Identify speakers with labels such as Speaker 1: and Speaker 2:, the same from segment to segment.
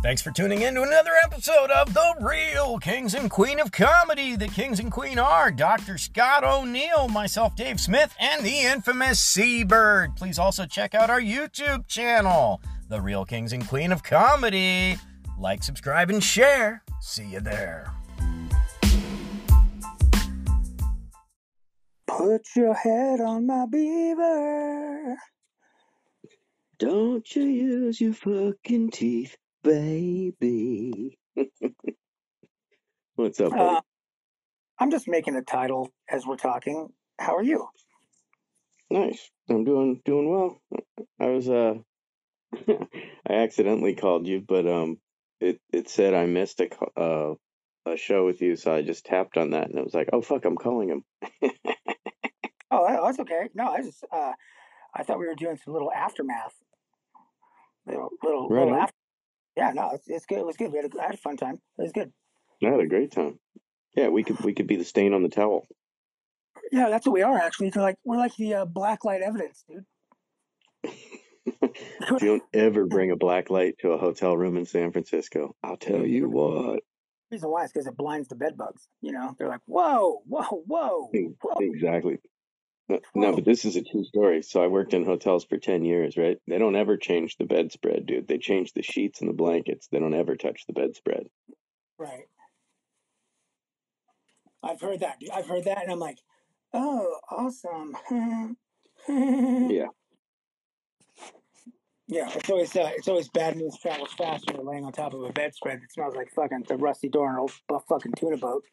Speaker 1: Thanks for tuning in to another episode of The Real Kings and Queen of Comedy. The Kings and Queen are Dr. Scott O'Neill, myself, Dave Smith, and the infamous Seabird. Please also check out our YouTube channel, The Real Kings and Queen of Comedy. Like, subscribe, and share. See you there.
Speaker 2: Put your head on my beaver.
Speaker 3: Don't you use your fucking teeth, baby. What's up, buddy?
Speaker 2: I'm just making a title as we're talking. How are you?
Speaker 3: Nice. I'm doing well. I was I accidentally called you, but it said I missed a show with you, so I just tapped on that, and it was like, oh fuck, I'm calling him.
Speaker 2: Oh, that's okay. No, I thought we were doing some little aftermath. Little
Speaker 3: on.
Speaker 2: after. Yeah, no, it's good. It was good. I had a fun time. It was good.
Speaker 3: I had a great time. Yeah, we could be the stain on the towel.
Speaker 2: Yeah, that's what we are actually. We're like the black light evidence, dude.
Speaker 3: Don't ever bring a black light to a hotel room in San Francisco. I'll tell you what.
Speaker 2: The reason why is because it blinds the bed bugs. You know, they're like, whoa.
Speaker 3: Exactly. No,
Speaker 2: Whoa.
Speaker 3: but this is a true story. So I worked in hotels for 10 years, right? They don't ever change the bedspread, dude. They change the sheets and the blankets. They don't ever touch the bedspread.
Speaker 2: Right. I've heard that, dude. I've heard that, and I'm like, oh, awesome.
Speaker 3: Yeah.
Speaker 2: Yeah, it's always bad news travels fast when you're laying on top of a bedspread that smells like fucking the rusty door in an old fucking tuna boat.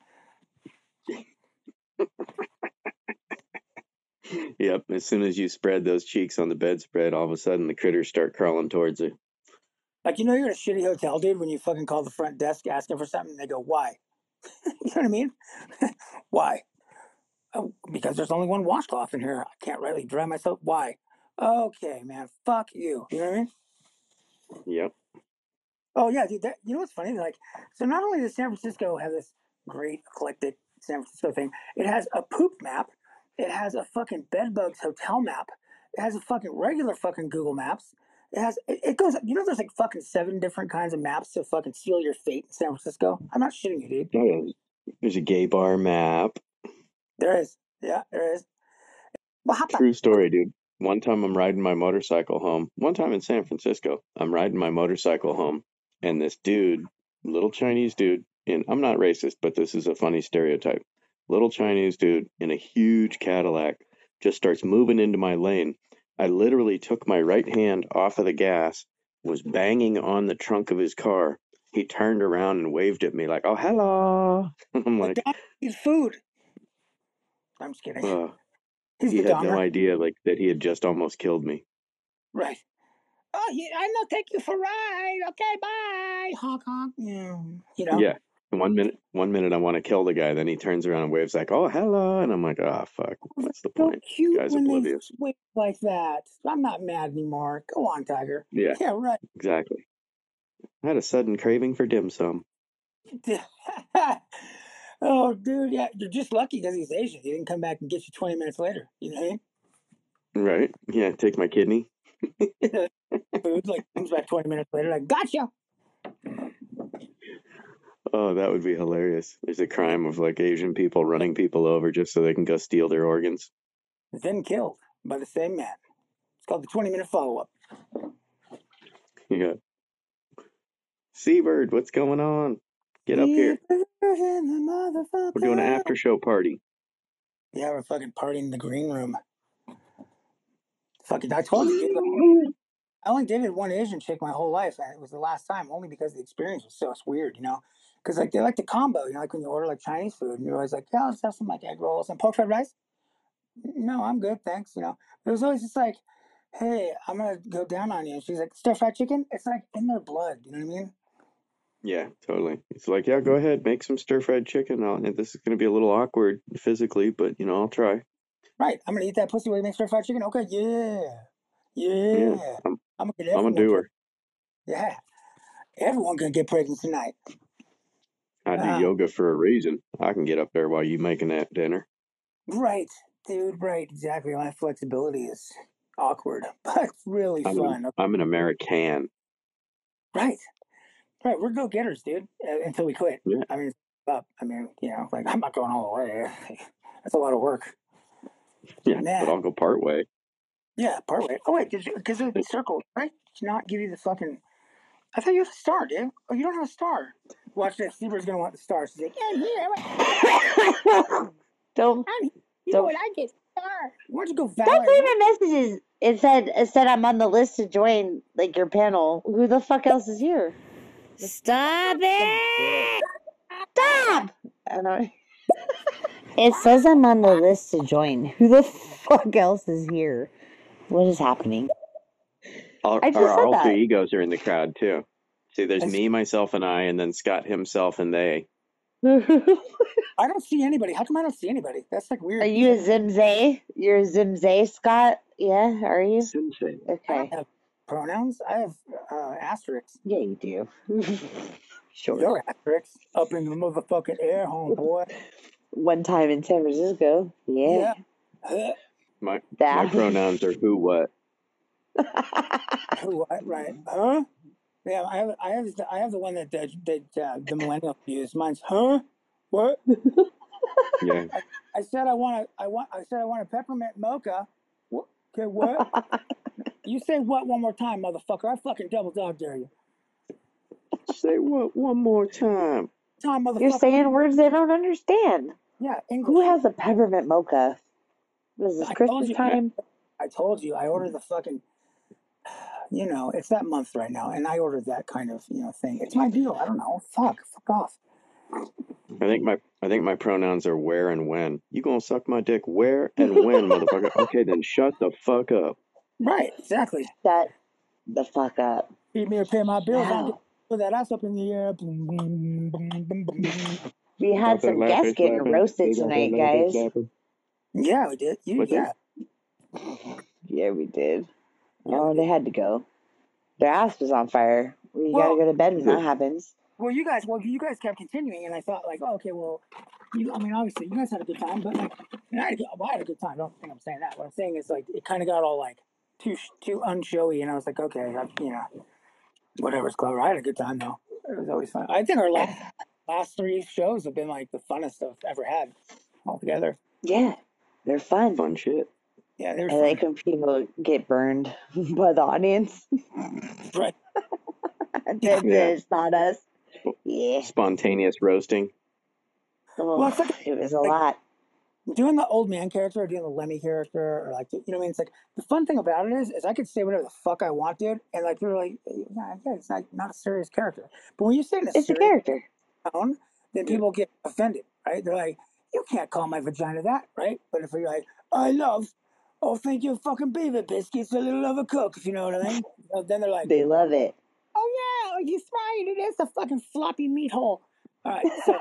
Speaker 3: Yep. As soon as you spread those cheeks on the bedspread, all of a sudden the critters start crawling towards you.
Speaker 2: Like, you know, you're at a shitty hotel, dude, when you fucking call the front desk asking for something, and they go, why? You know what I mean? Why? Oh, because there's only one washcloth in here. I can't really dry myself. Why? Okay, man, fuck you. You know what I mean?
Speaker 3: Yep.
Speaker 2: Oh yeah, dude. You know what's funny? Like, so not only does San Francisco have this great eclectic San Francisco thing, it has a poop map, it has a fucking bedbugs hotel map, it has a fucking regular fucking Google Maps. It goes. You know, there's like fucking 7 different kinds of maps to fucking seal your fate in San Francisco. I'm not shitting you, dude.
Speaker 3: Oh, yeah. There's a gay bar map.
Speaker 2: There is. Yeah, there is. Well, how about
Speaker 3: True story, dude. One time I'm riding my motorcycle home. One time in San Francisco, I'm riding my motorcycle home, and this dude, little Chinese dude, and I'm not racist, but this is a funny stereotype. Little Chinese dude in a huge Cadillac just starts moving into my lane. I literally took my right hand off of the gas, was banging on the trunk of his car. He turned around and waved at me like, "Oh, hello." I'm
Speaker 2: the
Speaker 3: like,
Speaker 2: Dom eats food? I'm just kidding. He's
Speaker 3: he
Speaker 2: the
Speaker 3: had no
Speaker 2: Dahmer.
Speaker 3: idea like that he had just almost killed me.
Speaker 2: Right. Oh, yeah, I know. Take you for a ride. Okay, bye. Honk honk. Yeah. You know.
Speaker 3: Yeah. One minute I want to kill the guy, then he turns around and waves like, "Oh, hello," and I'm like, "Oh, fuck, what's the
Speaker 2: So
Speaker 3: point?"
Speaker 2: cute
Speaker 3: Guy's
Speaker 2: when they
Speaker 3: oblivious.
Speaker 2: swing like that. I'm not mad anymore. Go on, Tiger.
Speaker 3: Yeah,
Speaker 2: Yeah, right.
Speaker 3: exactly. I had a sudden craving for dim sum.
Speaker 2: Oh, dude, yeah, you're just lucky because he's Asian. He didn't come back and get you 20 minutes later. You know what I mean?
Speaker 3: Right? Yeah, take my kidney.
Speaker 2: Food like comes back 20 minutes later, like gotcha.
Speaker 3: Oh, that would be hilarious. There's a crime of like Asian people running people over just so they can go steal their organs.
Speaker 2: Then killed by the same man. It's called the 20-minute follow-up.
Speaker 3: Yeah. Seabird, what's going on? Get up here. We're doing an after show party.
Speaker 2: Yeah, we're fucking partying in the green room. Fucking, I told you, dude. I only dated one Asian chick my whole life, and it was the last time, only because the experience was so weird, you know? Because, like, they like the combo, you know, like when you order, like, Chinese food, and you're always like, yeah, let's have some, like, egg rolls and pork fried rice. No, I'm good, thanks, you know? But it was always just like, hey, I'm gonna go down on you. And she's like, stir fried chicken? It's, like, in their blood, you know what I mean?
Speaker 3: Yeah, totally. It's like, yeah, go ahead, make some stir-fried chicken. This is going to be a little awkward physically, but, I'll try.
Speaker 2: Right, I'm gonna eat that pussy while you make stir fried chicken? Okay, yeah.
Speaker 3: Yeah,
Speaker 2: Yeah. I'm gonna get
Speaker 3: I'm a
Speaker 2: everyone
Speaker 3: doer.
Speaker 2: Yeah. Everyone gonna get pregnant tonight.
Speaker 3: I do yoga for a reason. I can get up there while you making that dinner.
Speaker 2: Right, dude, right, exactly. My flexibility is awkward, but really fun.
Speaker 3: I'm an American.
Speaker 2: Right. Right, we're go getters, dude. Until we quit.
Speaker 3: Yeah.
Speaker 2: I mean, it's up. I mean, like I'm not going all the way. That's a lot of work.
Speaker 3: Yeah,
Speaker 2: Nah.
Speaker 3: but I'll go part way.
Speaker 2: Yeah, part way. Oh wait, because of the circle, right? To not give you the fucking. I thought you had a star, dude. Oh, you don't have a star. Watch this. Seabird's gonna want the star. She's like, I'm here.
Speaker 4: Don't.
Speaker 2: I'm here. You
Speaker 4: Don't-
Speaker 2: know what? I get star. Why don't you go
Speaker 4: Stop
Speaker 2: Valor?
Speaker 4: leaving messages. It said I'm on the list to join like your panel. Who the fuck else is here?
Speaker 5: Stop it!
Speaker 4: Stop! I don't. It says I'm on the list to join. Who the fuck else is here? What is happening?
Speaker 3: Our
Speaker 4: I just said
Speaker 3: alter
Speaker 4: that.
Speaker 3: egos are in the crowd too. See, there's
Speaker 2: That's-
Speaker 3: me, myself, and I, and then Scott himself and they.
Speaker 2: I don't see anybody. How come I don't see anybody? That's like weird.
Speaker 4: Are you a Zimzay? You're a Zimzay, Scott? Yeah, are you?
Speaker 3: Sensei.
Speaker 2: I
Speaker 4: Okay.
Speaker 2: don't have pronouns. I have asterisks.
Speaker 4: Yeah, you do. Sure.
Speaker 2: Your asterisks up in the motherfucking air, homeboy.
Speaker 4: One time in San Francisco. Yeah.
Speaker 2: Uh,
Speaker 3: My
Speaker 4: That.
Speaker 3: pronouns are who, what.
Speaker 2: Who? Right? Huh? Yeah, I have the one that the millennials use. Mine's huh? What?
Speaker 3: Yeah.
Speaker 2: I said I want a peppermint mocha. What? Okay, what? You say what one more time, motherfucker? I fucking double dog dare you.
Speaker 3: Say what one more time.
Speaker 2: Time, motherfucker.
Speaker 4: You're saying words they don't understand.
Speaker 2: Yeah, English.
Speaker 4: Who has a peppermint mocha? What is this,
Speaker 2: I told
Speaker 4: Christmas
Speaker 2: you.
Speaker 4: time?
Speaker 2: I told you. I ordered the fucking. It's that month right now, and I ordered that kind of thing. It's my deal. I don't know. Fuck off.
Speaker 3: I think my pronouns are where and when. You gonna suck my dick where and when, motherfucker? Okay, then shut the fuck up.
Speaker 2: Right, exactly.
Speaker 4: Shut the fuck up.
Speaker 2: Feed me or pay my bills. I
Speaker 4: Wow.
Speaker 2: put that ass up in the air. Boom, boom, boom, boom, boom.
Speaker 4: We had
Speaker 3: Got that
Speaker 4: some
Speaker 3: laugh
Speaker 4: guests
Speaker 3: face
Speaker 4: getting
Speaker 3: slapping.
Speaker 4: roasted
Speaker 3: They got that
Speaker 4: tonight,
Speaker 3: laugh face
Speaker 4: guys.
Speaker 3: slapping.
Speaker 2: Yeah, we did.
Speaker 3: What's
Speaker 2: Yeah.
Speaker 4: Yeah, we did.
Speaker 2: Yeah,
Speaker 4: Oh,
Speaker 2: we
Speaker 4: they
Speaker 2: did.
Speaker 4: had to go. Their ass was on fire. You
Speaker 2: Well-
Speaker 4: gotta go to bed when that happens.
Speaker 2: Well, you guys kept continuing, and I thought like, oh, okay, well, obviously you guys had a good time, but like, and I had a good time. Don't think I'm saying that. What I'm saying is like, it kind of got all like too unshowy, and I was like, okay, whatever's clever. I had a good time though. It was always fun. I think our last 3 shows have been like the funnest I've ever had altogether.
Speaker 4: Yeah, they're fun.
Speaker 3: Fun shit.
Speaker 2: Yeah, they were
Speaker 4: I
Speaker 2: fun.
Speaker 4: like when people get burned by the audience.
Speaker 2: Right.
Speaker 4: That's
Speaker 3: Yeah.
Speaker 4: it. It's not us. Yeah.
Speaker 3: Spontaneous roasting.
Speaker 4: Oh,
Speaker 2: Well, it's like-
Speaker 4: it was a
Speaker 2: like-
Speaker 4: lot.
Speaker 2: Doing the old man character or doing the Lemmy character or like what I mean, it's like the fun thing about it is I could say whatever the fuck I want, dude, and like you're like, yeah, it's not a serious character. But when you say it in a
Speaker 4: It's a
Speaker 2: serious
Speaker 4: character.
Speaker 2: tone, then
Speaker 3: Yeah.
Speaker 2: people get offended, right? They're like, you can't call my vagina that, right? But if you're like, I love, thank you, fucking beaver biscuits, a little of a cook, if you know what I mean. Then they're like,
Speaker 4: They love it.
Speaker 2: oh yeah, he's right, it is a fucking floppy meat hole. All right, so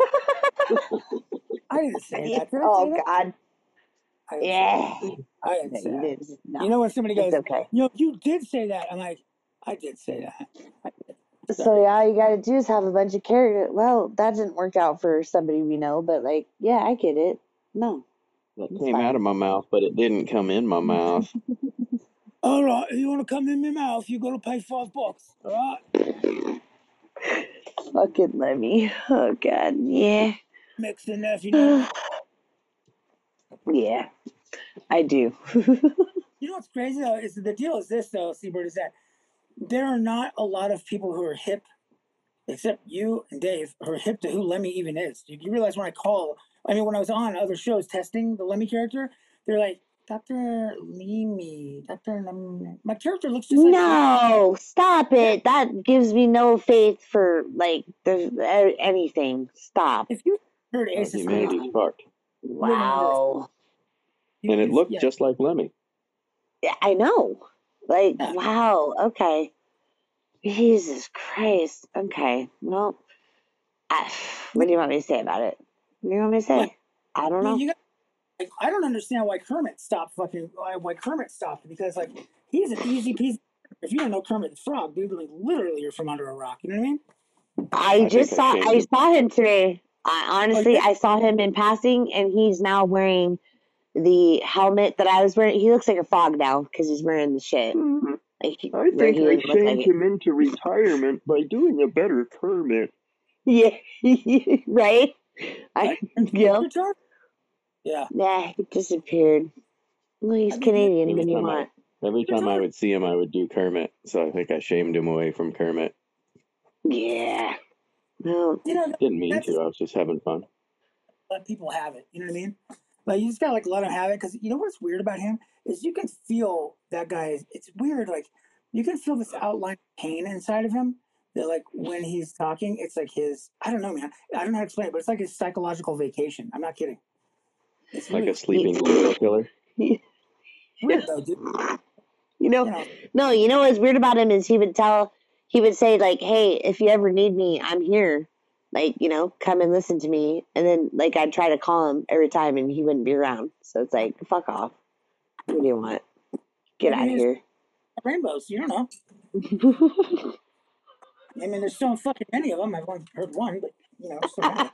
Speaker 2: I didn't say that. Did I
Speaker 4: Oh
Speaker 2: say that?
Speaker 4: God.
Speaker 2: I didn't say
Speaker 4: Yeah.
Speaker 2: that. I didn't
Speaker 4: No,
Speaker 2: say
Speaker 4: you
Speaker 2: that.
Speaker 4: didn't. No.
Speaker 2: You know when somebody goes,
Speaker 4: It's okay.
Speaker 2: you did say that. I'm like, I did say that.
Speaker 4: So all you gotta do is have a bunch of characters. Well, that didn't work out for somebody we know, but like, yeah, I get it. No.
Speaker 3: That
Speaker 4: It's
Speaker 3: came
Speaker 4: fine.
Speaker 3: out of my mouth, but it didn't come in my mouth.
Speaker 2: All right, if you want to come in my mouth, you got to pay $5. All right,
Speaker 4: Fucking Lemmy. Oh God. Yeah.
Speaker 2: mix in there if you know.
Speaker 4: Yeah. I do.
Speaker 2: You know what's crazy though is the deal is this though, Seabird, is that there are not a lot of people who are hip, except you and Dave, who are hip to who Lemmy even is. You realize when I was on other shows testing the Lemmy character, they're like, Dr. Lemmy, Dr. Lemmy. My character looks just like
Speaker 4: No, stop it. That gives me no faith for like there's anything. Stop.
Speaker 2: if you heard Ace of Spades,
Speaker 3: Humanity's fucked.
Speaker 4: Wow.
Speaker 2: you-
Speaker 3: And it looked
Speaker 2: yeah.
Speaker 3: just like Lemmy.
Speaker 4: Yeah, I know. Like,
Speaker 2: Yeah.
Speaker 4: wow. Okay. Jesus Christ. Okay. Well, what do you want me to say about it? What do you want me to say?
Speaker 2: What?
Speaker 4: I don't
Speaker 2: Well,
Speaker 4: know.
Speaker 2: I don't understand why Kermit stopped because like he's an easy piece. If you don't know Kermit the Frog, dude, like literally you're from under a rock. You know what I mean?
Speaker 4: I just
Speaker 3: think I
Speaker 4: saw.
Speaker 3: changed
Speaker 4: I
Speaker 3: it.
Speaker 4: saw him today. Honestly,
Speaker 2: yeah?
Speaker 4: I saw him in passing, and he's now wearing the helmet that I was wearing. He looks like a frog now because he's wearing the shit. Like,
Speaker 3: I
Speaker 4: where
Speaker 3: think
Speaker 4: he
Speaker 3: I
Speaker 4: would look
Speaker 3: shamed
Speaker 4: like,
Speaker 3: him into retirement by doing a better Kermit.
Speaker 4: yeah, right? Yep.
Speaker 2: Yeah.
Speaker 4: Nah, he disappeared. Well, he's
Speaker 2: I mean,
Speaker 4: Canadian. What do you want?
Speaker 3: Every time I would see him, I would do Kermit. So I think I shamed him away from Kermit.
Speaker 4: Yeah. Well,
Speaker 2: you know,
Speaker 3: Didn't mean
Speaker 2: that's
Speaker 3: to. I was just having fun.
Speaker 2: let people have it. You know what I mean? Like you just gotta like let him have it because you know what's weird about him is you can feel that guy. It's weird. Like you can feel this outline of pain inside of him. That like when he's talking, it's like his. I don't know, man. I don't know how to explain it, but it's like his psychological vacation. I'm not kidding. It's
Speaker 3: Like
Speaker 2: really
Speaker 3: a sleeping serial killer.
Speaker 2: weird though, dude.
Speaker 4: you know,
Speaker 2: You know,
Speaker 4: no, you know what's weird about him is he would say like, "Hey, if you ever need me, I'm here. Like, come and listen to me." And then like I'd try to call him every time, and he wouldn't be around. So it's like, fuck off. What do you want? Get
Speaker 2: maybe
Speaker 4: out of
Speaker 2: he's
Speaker 4: here.
Speaker 2: rainbows. You don't know. I mean, there's so fucking many of them. I've only heard one, but there's so many.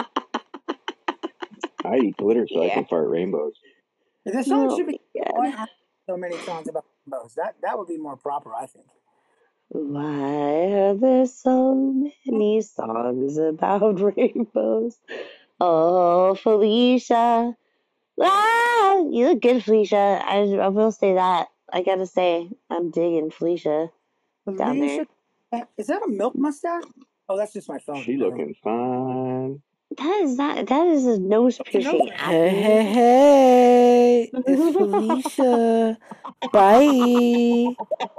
Speaker 3: I eat glitter so I
Speaker 4: Yeah.
Speaker 3: can fart rainbows.
Speaker 2: This song
Speaker 4: Oh
Speaker 2: should be.
Speaker 4: my
Speaker 2: Why
Speaker 4: God.
Speaker 2: aren't so many songs about rainbows? That would be more proper, I think.
Speaker 4: Why are there so many songs about rainbows? Oh, Felicia. Ah, you look good, Felicia. I will say that. I gotta say, I'm digging Felicia down there.
Speaker 2: Felicia, is that a milk mustache? Oh, that's just my phone.
Speaker 3: She looking fine.
Speaker 4: That is a nose
Speaker 2: What's your nose
Speaker 4: piercing.
Speaker 2: ring?
Speaker 5: Hey, it's Felicia. Bye.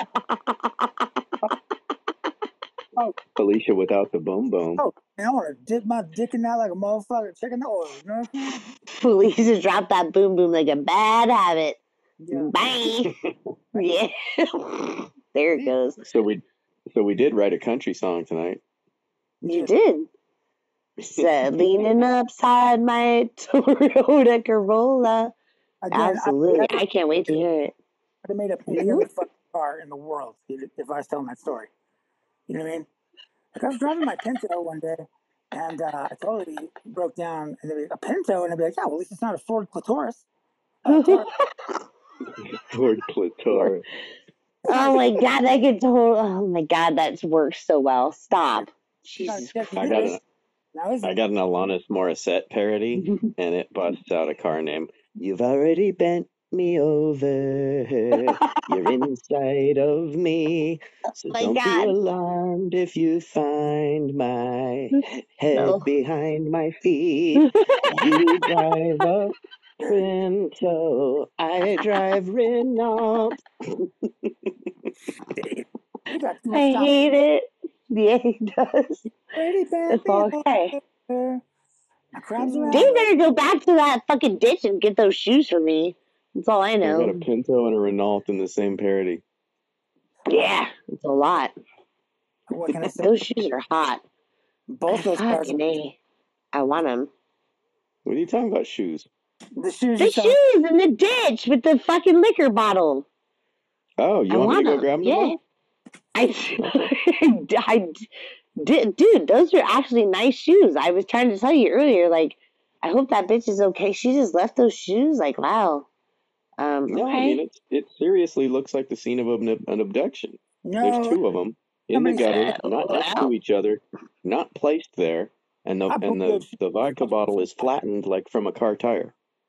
Speaker 2: Oh,
Speaker 3: Felicia without the boom boom.
Speaker 2: man, I want to dip my dick in that like a motherfucker. Chicken oil. You know what I'm saying?
Speaker 4: Felicia dropped that boom boom like a bad habit.
Speaker 2: Yeah.
Speaker 4: Bye. Yeah. There it goes.
Speaker 3: So we did write a country song tonight.
Speaker 4: You did. Said leaning upside my Toyota Corolla.
Speaker 2: Again,
Speaker 4: Absolutely. I can't wait to hear it.
Speaker 2: I'd have made up any other fucking car in the world if I was telling that story. You know what I mean? Like I was driving my Pinto one day, and I totally broke down. And they'd be like, a Pinto, and I'd be like, yeah, well, at least it's not a Ford Clitoris.
Speaker 3: Ford Clitoris.
Speaker 4: Oh my God, that could totally. Oh my God, that's worked so well. Stop. Jesus
Speaker 3: I
Speaker 4: Christ.
Speaker 3: got an Alanis Morissette parody, and it busts out a car name. You've already bent me over. You're inside of me. So
Speaker 4: my
Speaker 3: don't be
Speaker 4: God.
Speaker 3: alarmed if you find my head
Speaker 4: No.
Speaker 3: behind my feet. You drive a Pinto. I drive Renault.
Speaker 2: You got too much
Speaker 4: I
Speaker 2: time.
Speaker 4: hate it. Yeah, he does.
Speaker 2: Brady bent
Speaker 4: It's
Speaker 2: me
Speaker 4: okay.
Speaker 2: over. My crabs around.
Speaker 4: Dave better go back to that fucking ditch and get those shoes for me. That's all I
Speaker 3: I got a
Speaker 4: know.
Speaker 3: Pinto and a Renault in the same parody.
Speaker 4: Yeah, it's a lot.
Speaker 2: What can I say?
Speaker 4: Those shoes are hot.
Speaker 2: Both those cars.
Speaker 4: Fucking A. I want them.
Speaker 3: What are you talking about, shoes?
Speaker 2: The shoes.
Speaker 4: The shoes in the ditch with the fucking liquor bottle.
Speaker 3: Oh, you want me to go grab them tomorrow?
Speaker 4: I did, dude. Those are actually nice shoes. I was trying to tell you earlier. Like, I hope that bitch is okay. She just left those shoes. Like, wow.
Speaker 3: No,
Speaker 4: Okay.
Speaker 3: I mean it seriously looks like the scene of an abduction.
Speaker 2: No,
Speaker 3: There's two of them in the gutter, not next to
Speaker 4: Wow.
Speaker 3: each other, not placed there, and the vodka bottle is flattened like from a car tire.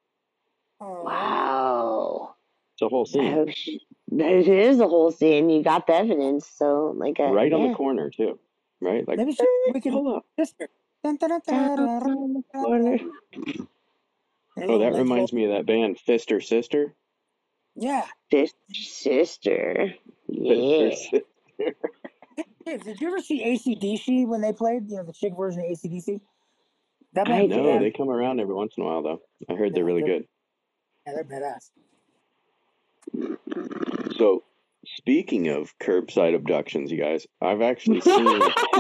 Speaker 4: Wow.
Speaker 3: It's a whole scene.
Speaker 4: It is a whole scene. You got the evidence. So, like,
Speaker 3: Right on the corner too, right? Like,
Speaker 2: maybe we could
Speaker 3: hold up.
Speaker 2: sister.
Speaker 4: Down on the corner.
Speaker 3: Oh, that reminds me of that band Fister Sister.
Speaker 2: Yeah.
Speaker 4: Sister. Yeah.
Speaker 3: Fister Sister.
Speaker 2: Hey, did you ever see AC/DC when they played? The chick version of AC/DC. That
Speaker 4: I
Speaker 2: band.
Speaker 3: No, they come around every once in a while though. I heard they're really good.
Speaker 2: Yeah, they're badass.
Speaker 3: So, speaking of curbside abductions, you guys, I've actually seen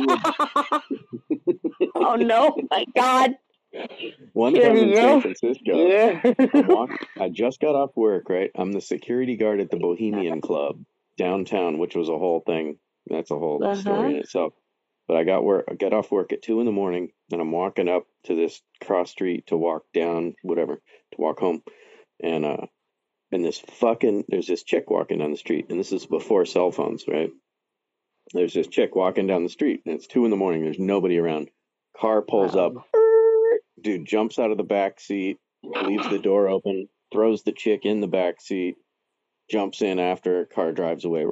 Speaker 4: Oh no, my God.
Speaker 3: one time in San Francisco.
Speaker 4: Yeah.
Speaker 3: I just got off work, right? I'm the security guard at the Bohemian Club downtown, which was a whole thing. That's a whole story in itself. But I got off work at 2 a.m, and I'm walking up to this cross street to walk down, to walk home. And and there's this chick walking down the street, and this is before cell phones, right? There's this chick walking down the street, and it's 2 a.m. There's nobody around. Car pulls up. Dude jumps out of the back seat, leaves the door open, throws the chick in the back seat, jumps in after her, car drives away.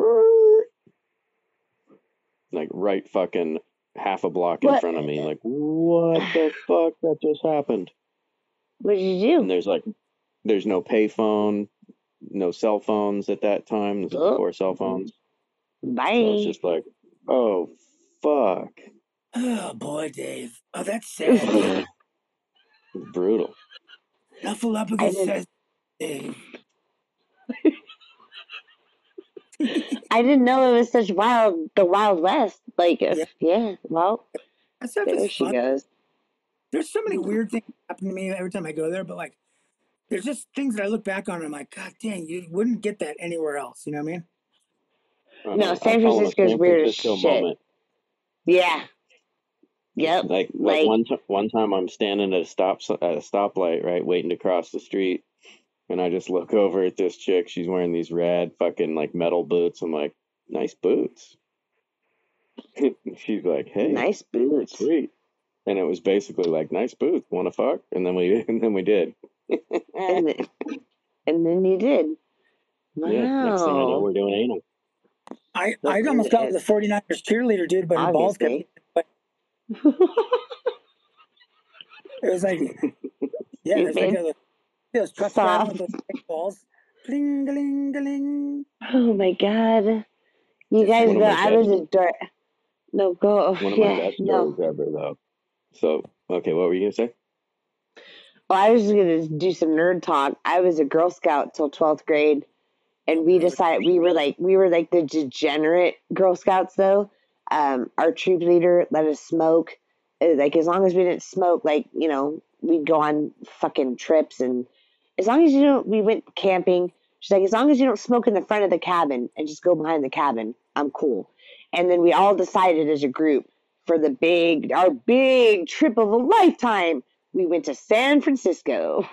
Speaker 3: Like right fucking half a block in front of me. Like, what the fuck? That just happened.
Speaker 4: What did you do?
Speaker 3: And there's no payphone, no cell phones at that time. This is before cell phones.
Speaker 4: Bye.
Speaker 3: So it's just like, oh, fuck.
Speaker 2: Oh, boy, Dave. Oh, that's sad.
Speaker 3: Brutal.
Speaker 2: Snuffleupagus says, Dave.
Speaker 4: I didn't know it was such the Wild West. Like, well, there she goes.
Speaker 2: There's so many weird things that happen to me every time I go there, but like, there's just things that I look back on and I'm like, God dang, you wouldn't get that anywhere else. You know what I mean?
Speaker 4: No, San Francisco's weird as shit. Moment. Yeah. Yep.
Speaker 3: Like one time I'm standing at a stoplight, right, waiting to cross the street, and I just look over at this chick. She's wearing these rad fucking like metal boots. I'm like, nice boots. She's like, hey,
Speaker 4: nice boots,
Speaker 3: sweet. And it was basically like, nice boots, want to fuck? And then we did.
Speaker 4: and then you did. Wow.
Speaker 3: Yeah, next thing I know, we're doing anal.
Speaker 2: I almost got with the 49ers cheerleader dude, but her balls kept. It was like, yeah, it's like those truck driving with those big balls. Bling, bling, bling.
Speaker 4: Oh my God. You guys know, I was a dirt. No, go.
Speaker 3: One of my best stories ever, though. So, okay, what were you going to say?
Speaker 4: Well, I was going to do some nerd talk. I was a Girl Scout till 12th grade, and we decided we were like the degenerate Girl Scouts, though. Our troop leader let us smoke. Like, as long as we didn't smoke, like, you know, we'd go on fucking trips, and as long as you don't, we went camping. She's like, as long as you don't smoke in the front of the cabin and just go behind the cabin, I'm cool. And then we all decided as a group for our big trip of a lifetime, we went to San Francisco.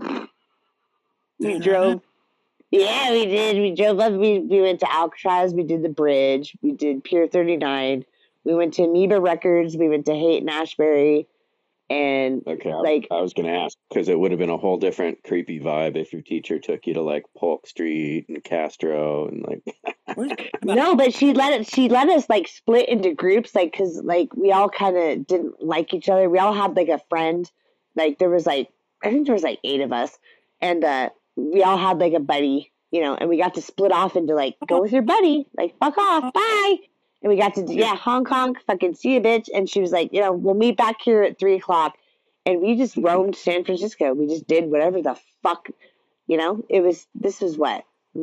Speaker 4: We drove. Yeah, we did. We drove up. We went to Alcatraz. We did the bridge. We did Pier 39. We went to Amoeba Records. We went to Haight-Ashbury. And
Speaker 3: okay, I was going to ask, because it would have been a whole different creepy vibe if your teacher took you to like Polk Street and Castro and like.
Speaker 4: No, but she let us like split into groups, like, because like we all kind of didn't like each other. We all had like a friend, like there was like, I think there was like 8 of us, and we all had like a buddy, you know, and we got to split off into like, go with your buddy, like fuck off, bye. And we got to Hong Kong, fucking see you, bitch. And she was like, you know, we'll meet back here at 3:00. And we just roamed San Francisco. We just did whatever the fuck, you know. This was what,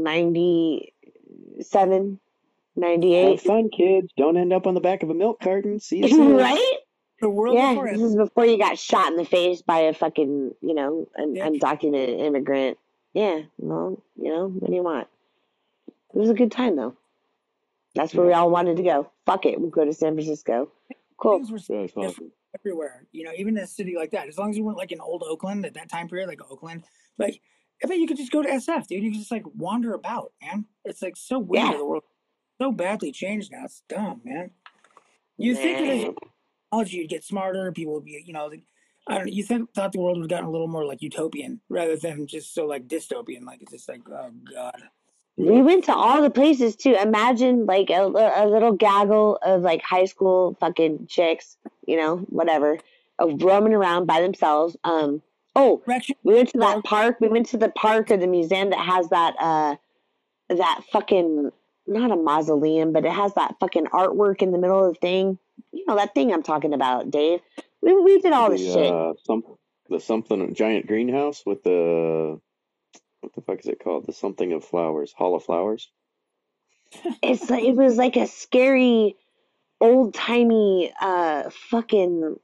Speaker 4: 97, 98.
Speaker 3: Have fun, kids. Don't end up on the back of a milk carton. See you soon.
Speaker 4: Right?
Speaker 2: The world before
Speaker 4: this is before you got shot in the face by a fucking, you know, an undocumented immigrant. Yeah, well, you know, what do you want? It was a good time, though. That's where we all wanted to go. Fuck it. We'll go to San Francisco. Cool.
Speaker 2: Things were different everywhere. You know, even in a city like that. As long as you weren't like in old Oakland at that time period, like Oakland, like, I bet you could just go to SF, dude. You could just like wander about, man. It's like so weird. The world so badly changed now. It's dumb, man. You think that technology would get smarter, people would be, you know, like, I don't know, you thought the world would have gotten a little more like utopian rather than just so like dystopian. Like, it's just like, oh, God.
Speaker 4: We went to all the places too. Imagine like a little gaggle of like high school fucking chicks, you know, whatever, roaming around by themselves. We went to that park. We went to the park or the museum that has that fucking, not a mausoleum, but it has that fucking artwork in the middle of the thing. You know that thing I'm talking about, Dave. We did all this shit.
Speaker 3: Something giant greenhouse with the. What the fuck is it called? The something of flowers. Hall of Flowers?
Speaker 4: It was like a scary, old-timey, fucking...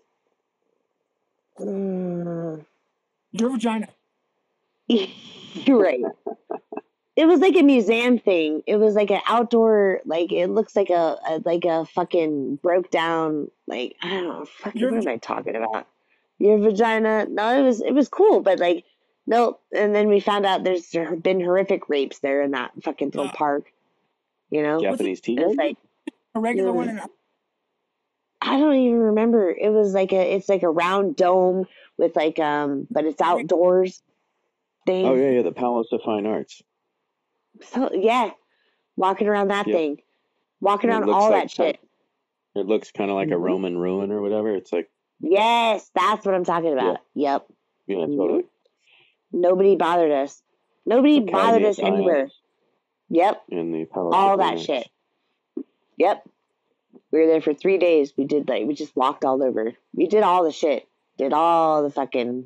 Speaker 2: Your vagina.
Speaker 4: You're right. It was like a museum thing. It was like an outdoor, like, it looks like a fucking broke down, like, I don't know, fucking, what am I talking about? Your vagina? No, it was cool, but like, Nope. And then we found out there's been horrific rapes there in that fucking little park. You know?
Speaker 3: Japanese tea.
Speaker 4: It's like
Speaker 2: A regular one in
Speaker 4: I don't even remember. It was like it's like a round dome with like but it's outdoors thing.
Speaker 3: Oh yeah, the Palace of Fine Arts.
Speaker 4: So yeah. Walking around that thing. Walking around all that shit.
Speaker 3: It looks kind of like a Roman ruin or whatever. It's like
Speaker 4: yes, that's what I'm talking about. Yep.
Speaker 3: Yeah, totally.
Speaker 4: Nobody bothered us. Nobody bothered us anywhere. Yep.
Speaker 3: In the Palace
Speaker 4: all
Speaker 3: of
Speaker 4: that
Speaker 3: Fine Arts.
Speaker 4: shit. Yep. We were there for 3 days. We just walked all over. We did all the shit. Did all the fucking.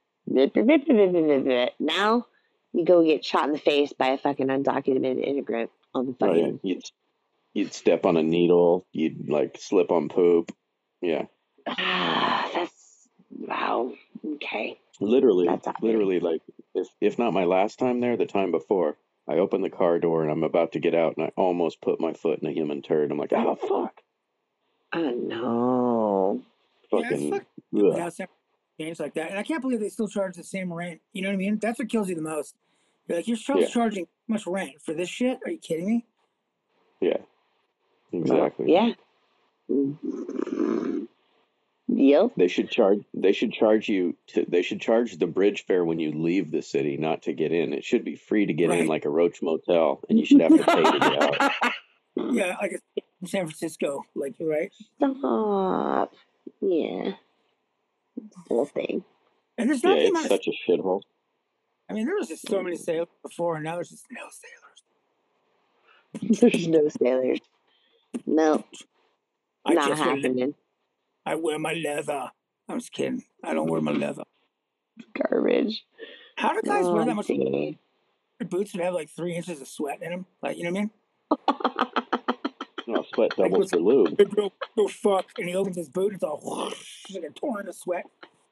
Speaker 4: Now you go get shot in the face by a fucking undocumented immigrant on the fucking.
Speaker 3: Oh, yeah. You'd step on a needle. You'd like slip on poop. Yeah.
Speaker 4: That's wow. Okay.
Speaker 3: Literally, like if not my last time there, the time before, I opened the car door and I'm about to get out and I almost put my foot in a human turd. I'm like, oh fuck.
Speaker 4: Oh no.
Speaker 3: Fucking.
Speaker 2: Yeah, games like that, and I can't believe they still charge the same rent. You know what I mean? That's what kills you the most. You're like, you're still charging much rent for this shit? Are you kidding me?
Speaker 3: Yeah. Exactly.
Speaker 4: Yeah. Yep.
Speaker 3: They should charge the bridge fare when you leave the city, not to get in. It should be free to get in, like a Roach Motel, and you should have to pay to get out.
Speaker 2: Yeah, like in San Francisco, like, right?
Speaker 4: Stop. Yeah. Whole thing.
Speaker 2: And there's
Speaker 3: not it's such a shithole.
Speaker 2: I mean, there was just so many sailors before, and now there's just no
Speaker 4: sailors. There's no sailors. No. Not happening.
Speaker 2: I wear my leather. I'm just kidding. I don't wear my leather.
Speaker 4: Garbage.
Speaker 2: How do guys wear that much? Their boots would have like 3 inches of sweat in them. Like, you know what I mean?
Speaker 3: No, sweat doubles for lube.
Speaker 2: Go fuck. And he opens his boot and it's all whoosh, like a torrent of sweat.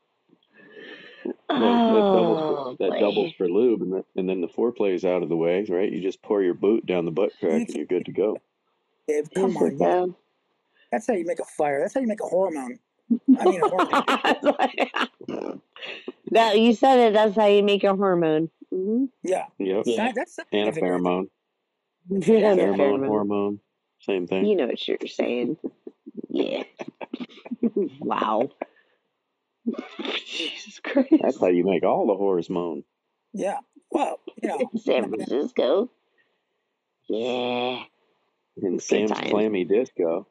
Speaker 3: That doubles for lube, and then the foreplay is out of the way, right? You just pour your boot down the butt crack and you're good to go.
Speaker 2: Dave, come on. Yeah. That's how you make a fire. That's how you make a hormone. I mean, a hormone.
Speaker 4: No, you said it. That's how you make a hormone. Mm-hmm.
Speaker 2: Yeah.
Speaker 3: Yep.
Speaker 2: Yeah. That's
Speaker 3: and a pheromone.
Speaker 4: Pheromone,
Speaker 3: hormone. Same thing.
Speaker 4: You know what you're saying. Yeah. Wow. Jesus Christ.
Speaker 3: That's how you make all the whores moan.
Speaker 2: Yeah. Well, you know.
Speaker 4: San Francisco. Yeah.
Speaker 3: In Sam's Clammy Disco.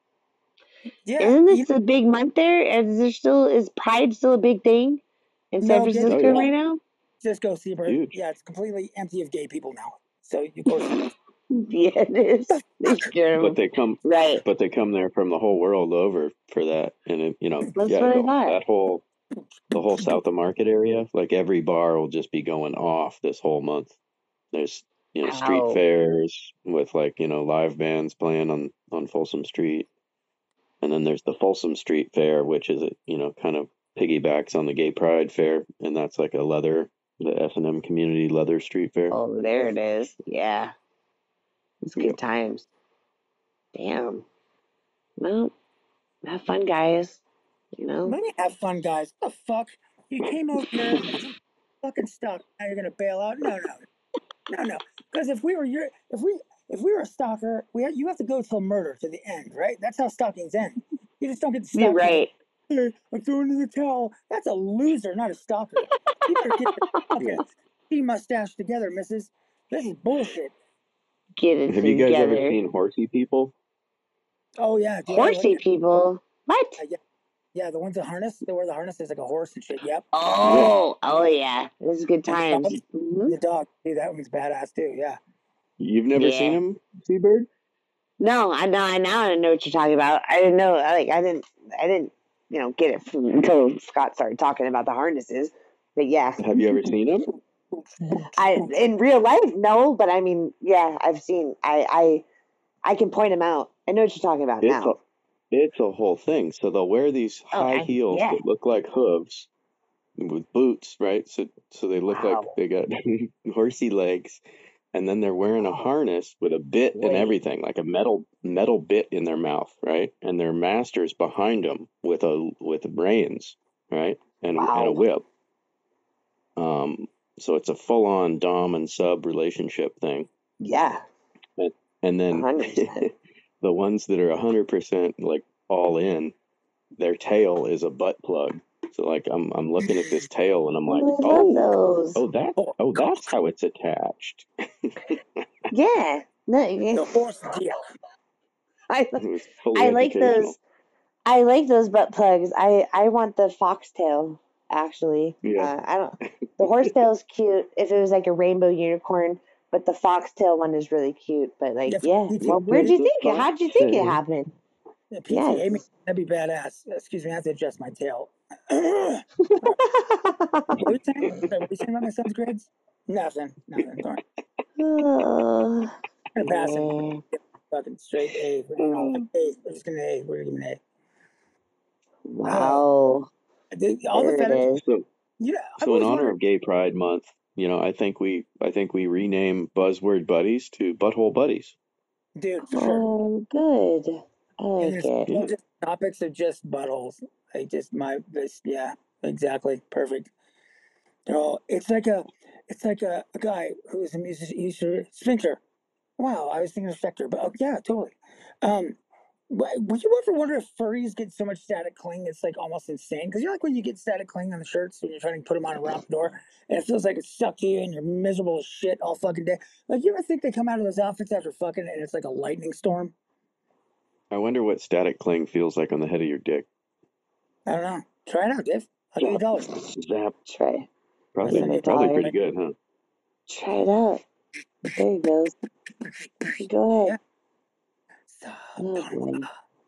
Speaker 2: Yeah.
Speaker 4: Isn't this a big month there? Is Pride still a big thing in San Francisco right now?
Speaker 2: Cisco Seabird. Yeah, it's completely empty of gay people now. So you go.
Speaker 4: Yeah, it is.
Speaker 3: But they come But they come there from the whole world over for that, and it,
Speaker 4: that's what I thought.
Speaker 3: The whole South of Market area, like every bar will just be going off this whole month. There's street fairs with live bands playing on Folsom Street. And then there's the Folsom Street Fair, which is, kind of piggybacks on the Gay Pride Fair. And that's like the S&M Community Leather Street Fair.
Speaker 4: Oh, there it is. Yeah. It's good times. Damn. Well, have fun, guys.
Speaker 2: Let me have fun, guys. What the fuck? You came over here, fucking stuck. Now you're going to bail out? No. Because if we were a stalker, you have to go till murder to the end, right? That's how stalkings end. You just don't get to stalk.
Speaker 4: You're right.
Speaker 2: Hey, I'm throwing in the towel. That's a loser, not a stalker. You better get the fucking mustache together, missus. This is bullshit.
Speaker 4: Get it
Speaker 3: Have you guys ever seen horsey people?
Speaker 2: Oh, yeah.
Speaker 4: Horsey people? What?
Speaker 2: Yeah, the ones that harness. They wear the harnesses like a horse and shit. Yep.
Speaker 4: Oh yeah. This is good times.
Speaker 2: The dog. Dude, that one's badass too. Yeah.
Speaker 3: You've never seen him, Seabird?
Speaker 4: No, I know what you're talking about. I didn't know. I didn't get it until Scott started talking about the harnesses. But yeah.
Speaker 3: Have you ever seen him?
Speaker 4: In real life, no. But I mean, yeah, I've seen. I can point him out. I know what you're talking about now.
Speaker 3: It's a whole thing. So they'll wear these high heels that look like hooves with boots, right? So they look like they got horsey legs, and then they're wearing a harness with a bit and everything, like a metal bit in their mouth, right? And their master's behind them with reins, right? And a whip. So it's a full-on dom and sub relationship thing.
Speaker 4: Yeah,
Speaker 3: And then
Speaker 4: 100%.
Speaker 3: the ones that are 100% like all in, their tail is a butt plug. So like I'm looking at this tail and I'm like,
Speaker 4: Oh, I love those.
Speaker 3: that's how it's attached.
Speaker 4: Yeah. No,
Speaker 2: The horse dick.
Speaker 4: I
Speaker 3: It was fully
Speaker 4: I like
Speaker 3: educational.
Speaker 4: those. I like those butt plugs. I want the foxtail, actually.
Speaker 3: Yeah.
Speaker 4: I don't. The horsetail's cute if it was like a rainbow unicorn, but the foxtail one is really cute. But like, yeah.
Speaker 2: PT,
Speaker 4: Well, where'd you
Speaker 3: The
Speaker 4: think it? How'd you think it
Speaker 3: foxtail.
Speaker 4: happened?
Speaker 2: yeah, PT,
Speaker 4: Yes.
Speaker 2: Amy, that'd be badass. Excuse me, I have to adjust my tail. What were you saying? What were you saying about my son's grades? Nothing. Don't worry. I'm gonna pass him. Fucking straight A. You know, A. I'm just gonna A. We're gonna give him an A.
Speaker 4: Wow.
Speaker 2: All the
Speaker 4: There it
Speaker 2: feathers.
Speaker 4: is.
Speaker 2: You know, I've
Speaker 3: So in
Speaker 2: always
Speaker 3: honor
Speaker 2: wondered.
Speaker 3: of Gay Pride Month, I think we rename Buzzword Buddies to Butthole Buddies.
Speaker 2: Dude, for sure.
Speaker 4: Oh, good. I
Speaker 2: And
Speaker 4: like
Speaker 2: there's
Speaker 4: it.
Speaker 2: all just topics of just buttholes. Like just yeah, exactly. Perfect. It's like a guy who is a musician. He's a sphincter. Wow, I was thinking of Spectre, but yeah, totally. Would you ever wonder if furries get so much static cling it's like almost insane? Because like when you get static cling on the shirts when you're trying to put them on around the door, and it feels like it's stuck to you and you're miserable as shit all fucking day. Like you ever think they come out of those outfits after fucking and it's like a lightning storm?
Speaker 3: I wonder what static cling feels like on the head of your dick.
Speaker 2: I don't know. Try it out, Dave. I'll give you $1.
Speaker 3: Zap.
Speaker 4: Try.
Speaker 3: Probably
Speaker 4: Give me
Speaker 3: probably
Speaker 4: $1.
Speaker 3: pretty good, huh?
Speaker 4: Try it out. There you go. Go ahead. Oh boy.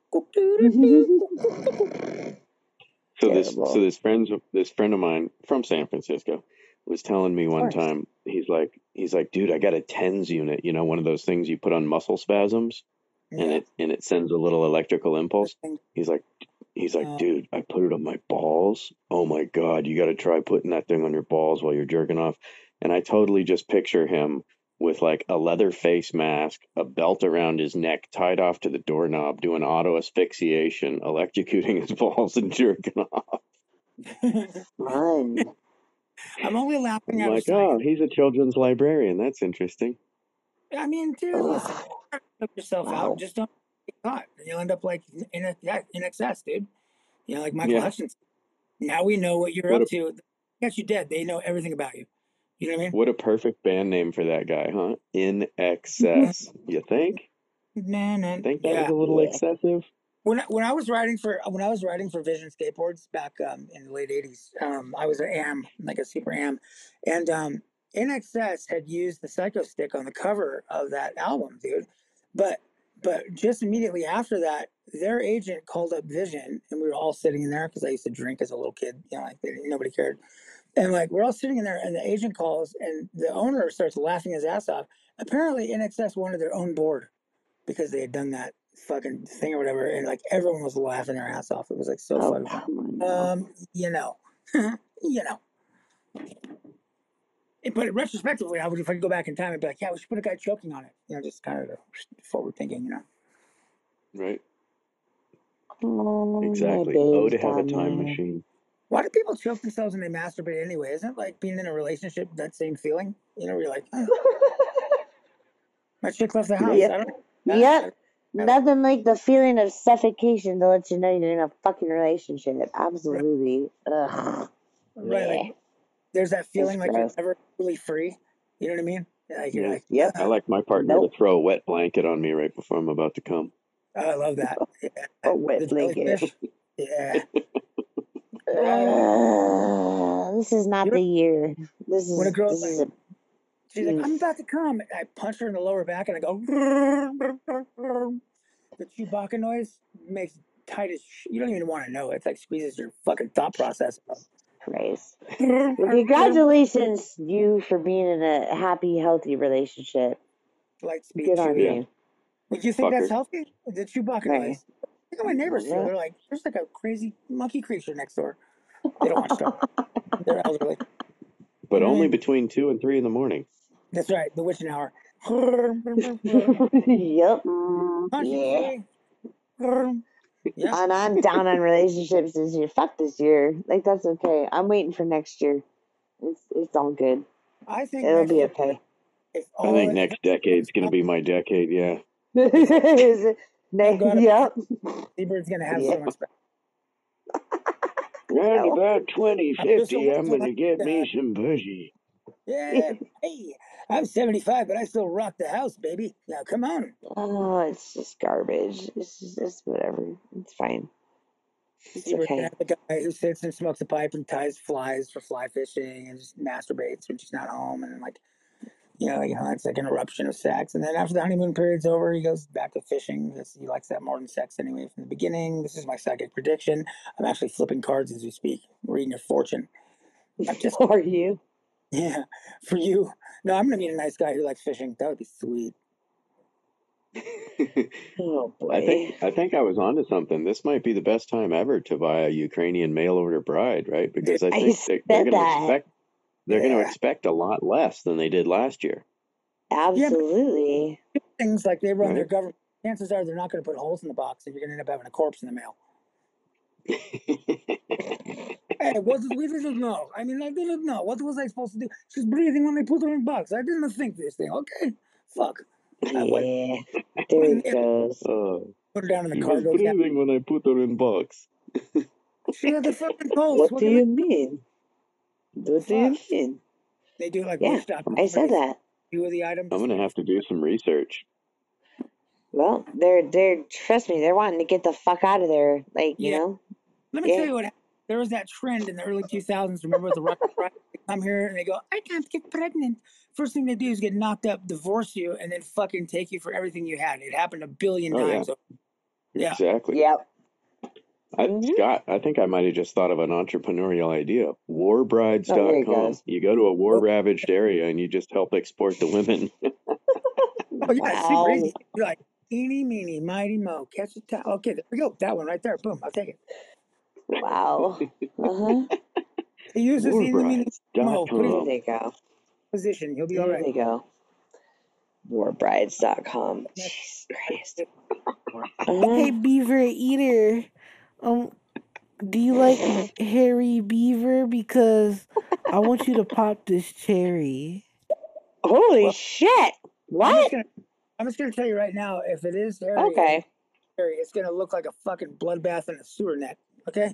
Speaker 3: So this
Speaker 4: Terrible.
Speaker 3: this friend of mine from San Francisco was telling me one time, he's like, dude, I got a TENS unit, one of those things you put on muscle spasms,
Speaker 2: Yeah.
Speaker 3: and it sends a little electrical impulse. He's like,
Speaker 2: Oh.
Speaker 3: dude, I put it on my balls. Oh my God, you got to try putting that thing on your balls while you're jerking off. And I totally just picture him with like a leather face mask, a belt around his neck, tied off to the doorknob, doing auto asphyxiation, electrocuting his balls and jerking off.
Speaker 4: Fun.
Speaker 2: I'm only laughing
Speaker 3: I'm
Speaker 2: out of
Speaker 3: like,
Speaker 2: sight.
Speaker 3: oh, he's a children's librarian. That's interesting.
Speaker 2: I mean, dude, listen, help yourself
Speaker 4: Wow.
Speaker 2: out. Just don't get caught. You'll end up like in excess, dude. Like Michael
Speaker 3: Yeah.
Speaker 2: Hutchins. Now we know what you're
Speaker 3: What
Speaker 2: up to. They got you dead. They know everything about you. You know what I mean?
Speaker 3: What a perfect band name for that guy, huh? In Excess. You think? Think that was a little excessive?
Speaker 2: When I was riding for Vision Skateboards back in the late '80s, I was an AM, like a super AM, and NXS had used the Psycho Stick on the cover of that album, dude. But just immediately after that, their agent called up Vision, and we were all sitting in there because I used to drink as a little kid, like nobody cared. And like we're all sitting in there, and the agent calls, and the owner starts laughing his ass off. Apparently, NXS wanted their own board because they had done that fucking thing or whatever, and like everyone was laughing their ass off. It was like so fucking fun. But retrospectively, if I could go back in time, I'd be like, yeah, we should put a guy choking on it. Just kind of forward thinking,
Speaker 3: Right.
Speaker 4: Oh,
Speaker 3: exactly. To have a time machine.
Speaker 2: Why do people choke themselves when they masturbate anyway? Isn't it like being in a relationship, that same feeling? Where you're like, oh, my chick left the house.
Speaker 4: Yep.
Speaker 2: I don't.
Speaker 4: Yep. Nothing like the feeling of suffocation to let you know you're in a fucking relationship. Absolutely. Ugh.
Speaker 2: Right.
Speaker 4: Yeah.
Speaker 2: Like, there's that feeling like you're never really free. You know what I mean? Like, you're like,
Speaker 4: yep.
Speaker 3: I like my partner to throw a wet blanket on me right before I'm about to come.
Speaker 2: I love that. Yeah.
Speaker 4: A wet blanket.
Speaker 2: Yeah.
Speaker 4: This is not the year. This is
Speaker 2: when a girl
Speaker 4: this is a
Speaker 2: she's like, I'm about to come. I punch her in the lower back and I go. The Chewbacca noise makes tight as you don't even want to know. It's like squeezes your fucking thought process.
Speaker 4: Christ. Well, congratulations, you, for being in a happy, healthy relationship.
Speaker 2: Light speed.
Speaker 4: Good on you.
Speaker 2: Would you think that's healthy? The Chewbacca noise. Look at my neighbors feel. They're like, there's like a crazy monkey creature next door. They don't watch Star Wars. They're elderly.
Speaker 3: But only between 2 and 3 in the morning.
Speaker 2: That's right. The witching hour.
Speaker 4: Yep.
Speaker 2: Yeah.
Speaker 4: And I'm down on relationships this year. Fuck this year. Like, that's okay. I'm waiting for next year. It's all good.
Speaker 2: I think
Speaker 4: It'll
Speaker 2: next
Speaker 4: be
Speaker 2: year,
Speaker 4: okay.
Speaker 2: if
Speaker 3: I
Speaker 2: all
Speaker 3: think
Speaker 2: if
Speaker 3: next decade's going to be my decade. Yeah.
Speaker 4: Is it? Yep.
Speaker 2: Seabird's gonna have
Speaker 4: Yeah.
Speaker 2: so much better.
Speaker 3: Right
Speaker 4: No.
Speaker 3: about
Speaker 2: I'm just a
Speaker 3: 2050, I'm
Speaker 2: local
Speaker 3: going to get
Speaker 2: guy.
Speaker 3: me some bougie.
Speaker 2: Yeah, hey, I'm 75, but I still rock the house, baby. Now come on.
Speaker 4: Oh, it's just garbage. It's whatever. It's fine. It's
Speaker 2: Seabird's gonna
Speaker 4: okay.
Speaker 2: have the guy who sits and smokes a pipe and ties flies for fly fishing and just masturbates when she's not home, and like it's like an eruption of sex. And then after the honeymoon period's over, he goes back to fishing because he likes that more than sex anyway from the beginning. This is my psychic prediction. I'm actually flipping cards as we speak, reading your fortune. I'm just,
Speaker 4: Are you?
Speaker 2: yeah, for you. No, I'm gonna meet a nice guy who likes fishing. That would be sweet.
Speaker 4: Oh
Speaker 3: I
Speaker 4: boy.
Speaker 3: think I was onto something. This might be the best time ever to buy a Ukrainian mail order bride, right? Because I
Speaker 4: I
Speaker 3: think they're
Speaker 4: said
Speaker 3: going to
Speaker 4: that.
Speaker 2: Yeah,
Speaker 3: expect a lot less than they did last year,
Speaker 2: yeah, but
Speaker 4: Absolutely.
Speaker 2: things like they run their
Speaker 3: right?
Speaker 2: government. Chances are they're not going to put holes in the box, and you're going to end up having a corpse in the mail. Hey, what did we didn't know? I mean, I didn't know. What was I supposed to do? She's breathing when they put her in the box. I didn't think this thing. Okay, fuck. I went,
Speaker 4: Yeah. There
Speaker 2: went
Speaker 4: it goes.
Speaker 3: Oh,
Speaker 2: put her down in the
Speaker 3: she was
Speaker 2: cargo cabin.
Speaker 3: breathing when I put her in box.
Speaker 2: She had the fucking pulse.
Speaker 4: What
Speaker 2: What
Speaker 4: do
Speaker 2: can
Speaker 4: you mean? What do you
Speaker 2: fuck?
Speaker 4: mean?
Speaker 2: They do like
Speaker 4: Yeah,
Speaker 2: Wish.com
Speaker 4: I
Speaker 2: where
Speaker 4: said
Speaker 2: they
Speaker 4: that.
Speaker 2: do the item.
Speaker 3: I'm
Speaker 2: Just
Speaker 3: going to have to do some research.
Speaker 4: Well, they're trust me, they're wanting to get the fuck out of there. Like, you
Speaker 2: yeah.
Speaker 4: know?
Speaker 2: Let me tell you what happened. There was that trend in the early 2000s. Remember with the Russian bride? They come here and they go, I can't get pregnant. First thing they do is get knocked up, divorce you, and then fucking take you for everything you had. It happened a billion
Speaker 3: Oh, yeah,
Speaker 2: times. Yeah.
Speaker 3: exactly.
Speaker 4: Yep. Mhm.
Speaker 3: Scott, I think I might have just thought of an entrepreneurial idea.
Speaker 4: Oh, there it
Speaker 3: Warbrides.com.
Speaker 4: goes.
Speaker 3: You go to a war ravaged area and you just help export the women.
Speaker 2: Oh yeah, it's super
Speaker 4: Wow.
Speaker 2: easy. You're like, eeny, meeny, mighty mo, catch a towel. Okay, there we go. That one right there. Boom, I'll take it.
Speaker 4: Wow. Uh-huh.
Speaker 2: He uses eeny, meeny, mo. Put his
Speaker 4: There
Speaker 3: Warbrides.com.
Speaker 4: they go.
Speaker 2: position. He'll be all
Speaker 4: There
Speaker 2: right.
Speaker 4: they go. Warbrides.com. Jesus Christ.
Speaker 5: Hey, Beaver Eater. Do you like Harry Beaver? Because I want you to pop this cherry.
Speaker 4: Holy
Speaker 2: Well,
Speaker 4: shit. What?
Speaker 2: I'm just gonna tell you right now, if it is Harry,
Speaker 4: Okay.
Speaker 2: it's gonna look like a fucking bloodbath in a sewer net. Okay?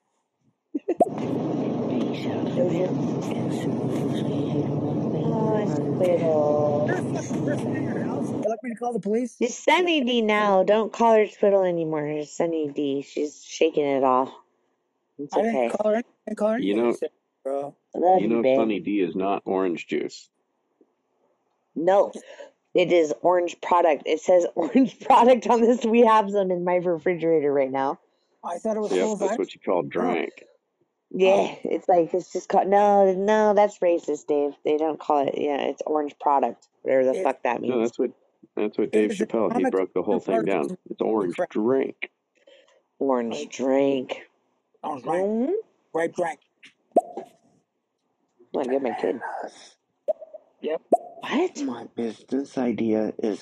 Speaker 4: Oh, Squirtle.
Speaker 2: There's a fucking person in your house. Would you like me to call the police?
Speaker 4: Just Sunny D now. Don't call her Squirtle anymore. Just Sunny D. She's shaking it off. It's
Speaker 2: I didn't
Speaker 4: okay.
Speaker 2: call her. I didn't call her
Speaker 3: You
Speaker 2: anything.
Speaker 3: know,
Speaker 2: I said, bro.
Speaker 4: I love
Speaker 3: you
Speaker 4: you,
Speaker 3: know,
Speaker 4: babe.
Speaker 3: Sunny D is not orange juice.
Speaker 4: No, it is orange product. It says orange product on this. We have some in my refrigerator right now.
Speaker 2: I thought it was
Speaker 3: Yep,
Speaker 2: full of
Speaker 3: that's
Speaker 2: ice.
Speaker 3: what you call drank.
Speaker 4: Yeah, it's just called no, that's racist, Dave. They don't call it. Yeah, it's orange product, whatever the
Speaker 2: It's
Speaker 4: fuck that
Speaker 3: No,
Speaker 4: means.
Speaker 3: that's what Dave
Speaker 2: It is a
Speaker 3: Chappelle, he
Speaker 2: comic
Speaker 3: broke the whole thing
Speaker 2: particles
Speaker 3: down. It's orange
Speaker 2: crap.
Speaker 3: drink.
Speaker 4: Orange
Speaker 2: Like,
Speaker 4: drink.
Speaker 2: orange drink.
Speaker 4: Mm-hmm.
Speaker 2: Grape drink.
Speaker 4: Want to get my kid?
Speaker 2: Yep.
Speaker 4: What?
Speaker 6: My business idea is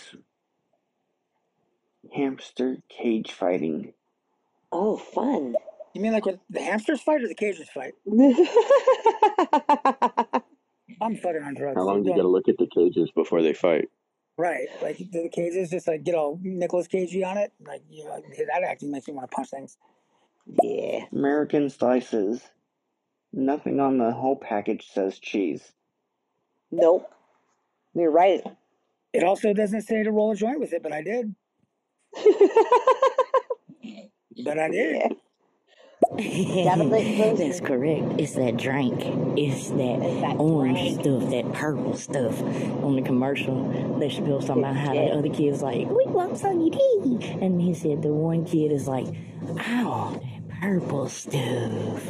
Speaker 6: hamster cage fighting.
Speaker 4: Oh, fun.
Speaker 2: You mean like with the hamsters fight or the cages fight? I'm fucking on drugs.
Speaker 3: How long do you
Speaker 2: Don't-
Speaker 3: got to look at the cages before they fight?
Speaker 2: Right. Like the cages just like get all Nicolas Cagey on it. Like, that actually makes me want to punch things.
Speaker 4: Yeah.
Speaker 6: American slices. Nothing on the whole package says cheese.
Speaker 4: Nope. You're right.
Speaker 2: It also doesn't say to roll a joint with it, but I did. But I did.
Speaker 4: Yeah. Gotta lick closer.
Speaker 7: That's correct. It's that drink. It's that orange stuff, that purple stuff. On the commercial, Les Chappelle's talking about how the other kids like, we want Sunny D. And he said the one kid is like, ow, that purple stuff.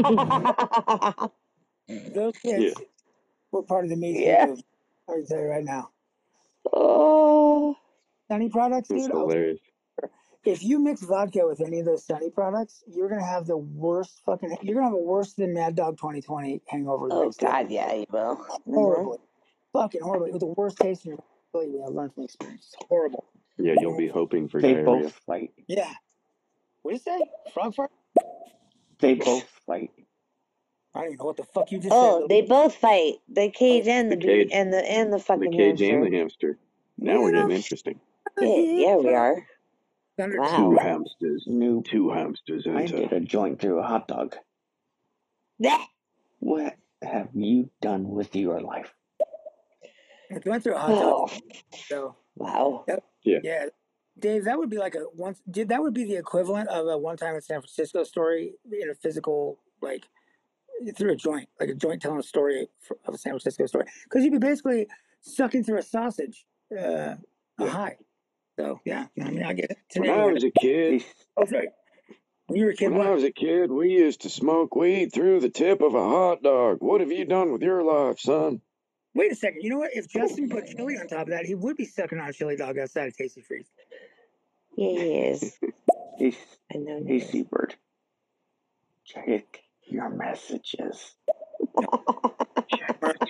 Speaker 2: Those kids were part of the Me Too
Speaker 4: Yeah.
Speaker 2: movement. I can tell you right now.
Speaker 4: Oh.
Speaker 2: Sunny products,
Speaker 3: It's
Speaker 2: dude.
Speaker 3: hilarious.
Speaker 2: If you mix vodka with any of those Sunny products, you're gonna have the worst fucking. You're gonna have a worse than Mad Dog 2020 hangover.
Speaker 4: Oh,
Speaker 2: next day.
Speaker 4: God, yeah, you will.
Speaker 2: Horribly, fucking horribly. With the worst taste in your belly. We have learned from experience. It's horrible.
Speaker 3: Yeah, you'll be hoping for
Speaker 6: They
Speaker 3: diarrhea.
Speaker 6: both fight.
Speaker 2: Yeah. What do you say? Frog fart?
Speaker 6: They both fight.
Speaker 2: I don't even know what the fuck you just said.
Speaker 4: Oh, they both fight. The cage and the
Speaker 3: cage.
Speaker 4: and the
Speaker 3: The
Speaker 4: fucking
Speaker 3: cage
Speaker 4: hamster.
Speaker 3: and the hamster. Now we're getting interesting.
Speaker 4: Yeah, we are.
Speaker 3: Two
Speaker 4: Wow.
Speaker 3: hamsters.
Speaker 6: Nope.
Speaker 3: Two hamsters
Speaker 6: I
Speaker 3: enter.
Speaker 6: did a joint through a hot dog.
Speaker 4: That.
Speaker 6: What have you done with your life?
Speaker 2: If you went through a hot dog,
Speaker 4: Oh,
Speaker 2: so
Speaker 4: wow.
Speaker 2: yeah, Dave, that would be like that would be the equivalent of a one time in San Francisco story in a physical, like through a joint, like a joint telling a story of a San Francisco story, because you'd be basically sucking through a sausage, a high. So yeah, I mean, I get it.
Speaker 3: When I was a kid,
Speaker 2: oh, sorry. When you were a kid,
Speaker 3: when I was a kid, we used to smoke weed through the tip of a hot dog. What have you done with your life, son?
Speaker 2: Wait a second. You know what? If Justin put chili on top of that, he would be sucking on a chili dog outside of Tasty Freeze.
Speaker 4: Yeah, he is.
Speaker 6: Hey,
Speaker 4: I know.
Speaker 6: hey, Seabird. Check your messages. Check the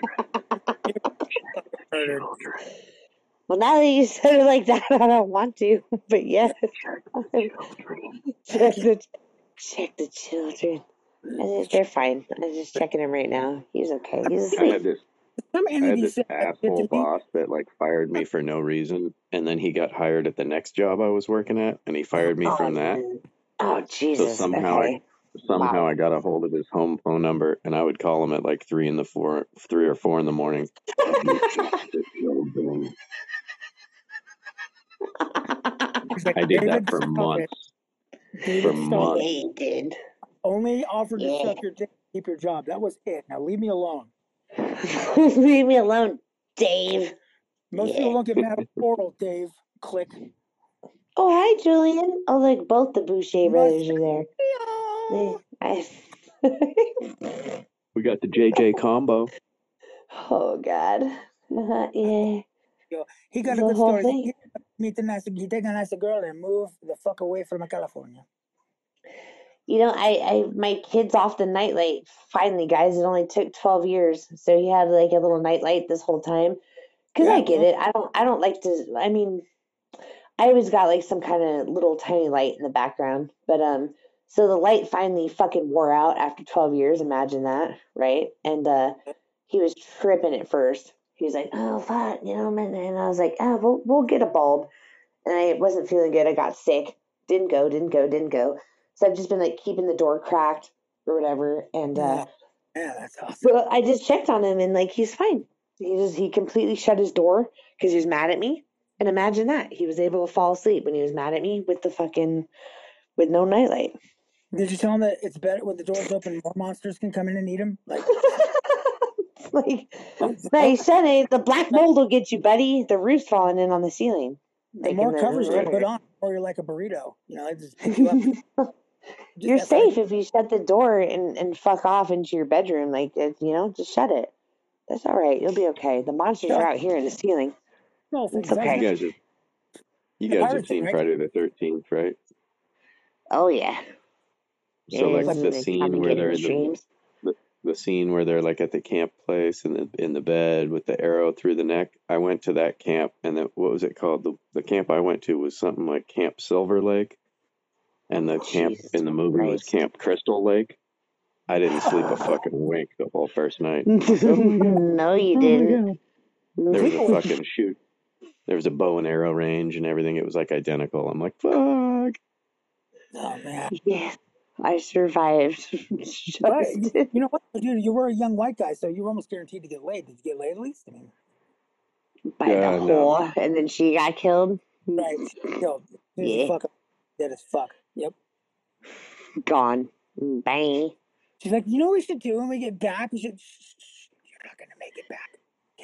Speaker 6: children.
Speaker 4: Well, now that you said it like that, I don't want to. But yes, check the children. They're fine. I'm just checking him right now. He's okay. He's
Speaker 3: I had
Speaker 4: asleep.
Speaker 3: this asshole boss that like fired me for no reason, and then he got hired at the next job I was working at, and he fired me from that.
Speaker 4: Oh Jesus!
Speaker 3: So somehow I got a hold of his home phone number, and I would call him at like 3 or 4 in the morning. I did that for months.
Speaker 2: David, stop it.
Speaker 4: He did.
Speaker 2: Only offered to suck your dick, keep your job. That was it. Now leave me alone.
Speaker 4: Leave me alone, Dave.
Speaker 2: Most people don't get mad at oral, Dave. Click.
Speaker 4: Oh, hi, Julian. Oh, like both the Boucher brothers are there.
Speaker 3: We got the JJ combo.
Speaker 4: Oh God. Yeah.
Speaker 2: He got a good story. He take a nice girl and move the fuck away from California.
Speaker 4: You know, I my kid's off the nightlight. Finally, guys, it only took 12 years. So he had like a little nightlight this whole time. Because I get it. I don't like to. I mean, I always got like some kind of little tiny light in the background. But so the light finally fucking wore out after 12 years. Imagine that, right? And he was tripping at first. He was like, "Oh fuck," you know, and I was like, "Oh, we'll get a bulb." And I wasn't feeling good. I got sick. Didn't go. So I've just been like keeping the door cracked or whatever. And
Speaker 2: yeah, that's awesome.
Speaker 4: but I just checked on him and like he's fine. He completely shut his door because he was mad at me. And imagine that. He was able to fall asleep when he was mad at me with with no nightlight.
Speaker 2: Did you tell him that it's better when the door's open, more monsters can come in and eat him? Like,
Speaker 4: hey, Sonny, the black mold will get you, buddy. The roof's falling in on the ceiling.
Speaker 2: The more covers you put on, or you're like a burrito. You know, it just picks you up.
Speaker 4: You're safe if you shut the door and fuck off into your bedroom. Like, you know, just shut it. That's all right. You'll be okay. The monsters are out here in the ceiling.
Speaker 2: No,
Speaker 4: it's okay.
Speaker 3: You guys have seen Friday the 13th, right?
Speaker 4: Oh yeah.
Speaker 3: So like the scene where they're the scene where they're like at the camp place and in the bed with the arrow through the neck. I went to that camp, and then what was it called? The camp I went to was something like Camp Silver Lake, and the camp in the movie was Camp Crystal Lake. I didn't sleep a fucking wink the whole first night.
Speaker 4: No, you didn't.
Speaker 3: There was a fucking shoot. There was a bow and arrow range and everything. It was like identical. I'm like, fuck.
Speaker 2: Oh man.
Speaker 4: Yeah, I survived.
Speaker 2: But you know what, dude? You were a young white guy, so you were almost guaranteed to get laid. Did you get laid at least? I mean,
Speaker 4: by the whore, and then she got killed.
Speaker 2: Right, killed.
Speaker 4: Yeah.
Speaker 2: Fuck up. Dead as fuck. Yep.
Speaker 4: Gone. Bang.
Speaker 2: She's like, you know what we should do when we get back? We should. You're not gonna make it back,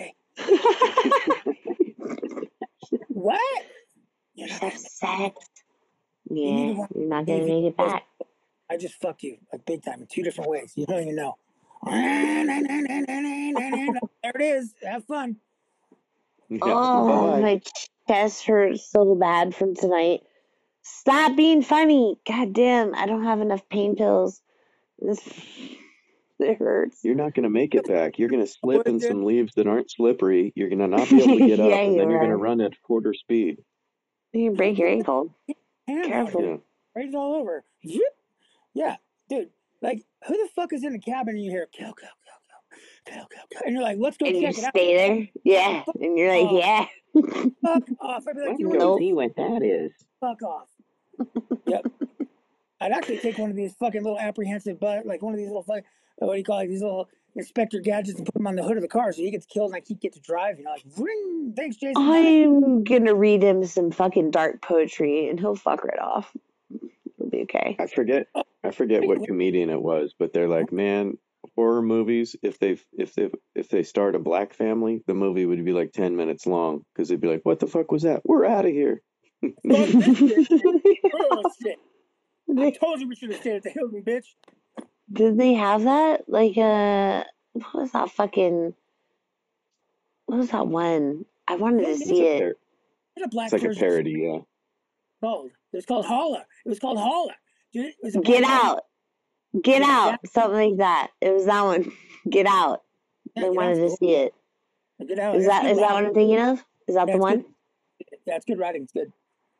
Speaker 2: okay? What?
Speaker 4: You're not sex. Yeah, you're not gonna make it back.
Speaker 2: I just fucked you like big time in 2 different ways. You don't even know. There it is. Have fun.
Speaker 4: Oh, my chest hurts so bad from tonight. Stop being funny. God damn, I don't have enough pain pills. It hurts.
Speaker 3: You're not going to make it back. You're going to slip in some leaves that aren't slippery. You're going to not be able to get up, and then you're going to run at quarter speed.
Speaker 4: You can break your ankle. Careful.
Speaker 2: Right all over. Yeah, dude. Like, who the fuck is in the cabin and you hear kill, kill, kill, kill, kill, kill, and you're like, let's go
Speaker 4: And you
Speaker 2: check it out.
Speaker 4: stay there? Yeah.
Speaker 2: Fuck
Speaker 4: And you're like,
Speaker 2: off.
Speaker 4: yeah.
Speaker 2: Fuck off. I'd be
Speaker 3: I
Speaker 2: like, you know
Speaker 3: want
Speaker 2: what?
Speaker 3: to
Speaker 4: Nope.
Speaker 3: see what that is.
Speaker 2: Fuck off. Yep. I'd actually take one of these fucking little apprehensive, like one of these little fucking, what do you call it? These little Inspector Gadgets and put them on the hood of the car so he gets killed and I keep get to drive. You know, like, ring. Thanks, Jason.
Speaker 4: I'm gonna read him some fucking dark poetry and he'll fuck right off. It'll be okay.
Speaker 3: I forget what comedian it was, but they're like, man, horror movies, if they start a black family, the movie would be like 10 minutes long because they'd be like, what the fuck was that? We're out of here.
Speaker 2: Fuck this shit. Oh, shit. I told you we should have stayed at the Hilton, bitch.
Speaker 4: Did they have that? Like, what was that one? I wanted to see it.
Speaker 2: It's a black
Speaker 3: It's like a
Speaker 2: version.
Speaker 3: parody, yeah.
Speaker 2: It was called Holla. It was called Holla. Dude, it was a
Speaker 4: Get
Speaker 2: black
Speaker 4: out. Get out. Something like that. It was that one. Get out.
Speaker 2: Yeah,
Speaker 4: I
Speaker 2: Get
Speaker 4: wanted
Speaker 2: Out's
Speaker 4: to see it.
Speaker 2: Get Out.
Speaker 4: Is that what I'm thinking of? Is that
Speaker 2: Yeah,
Speaker 4: the
Speaker 2: it's
Speaker 4: one?
Speaker 2: good. Yeah, it's good writing. It's good.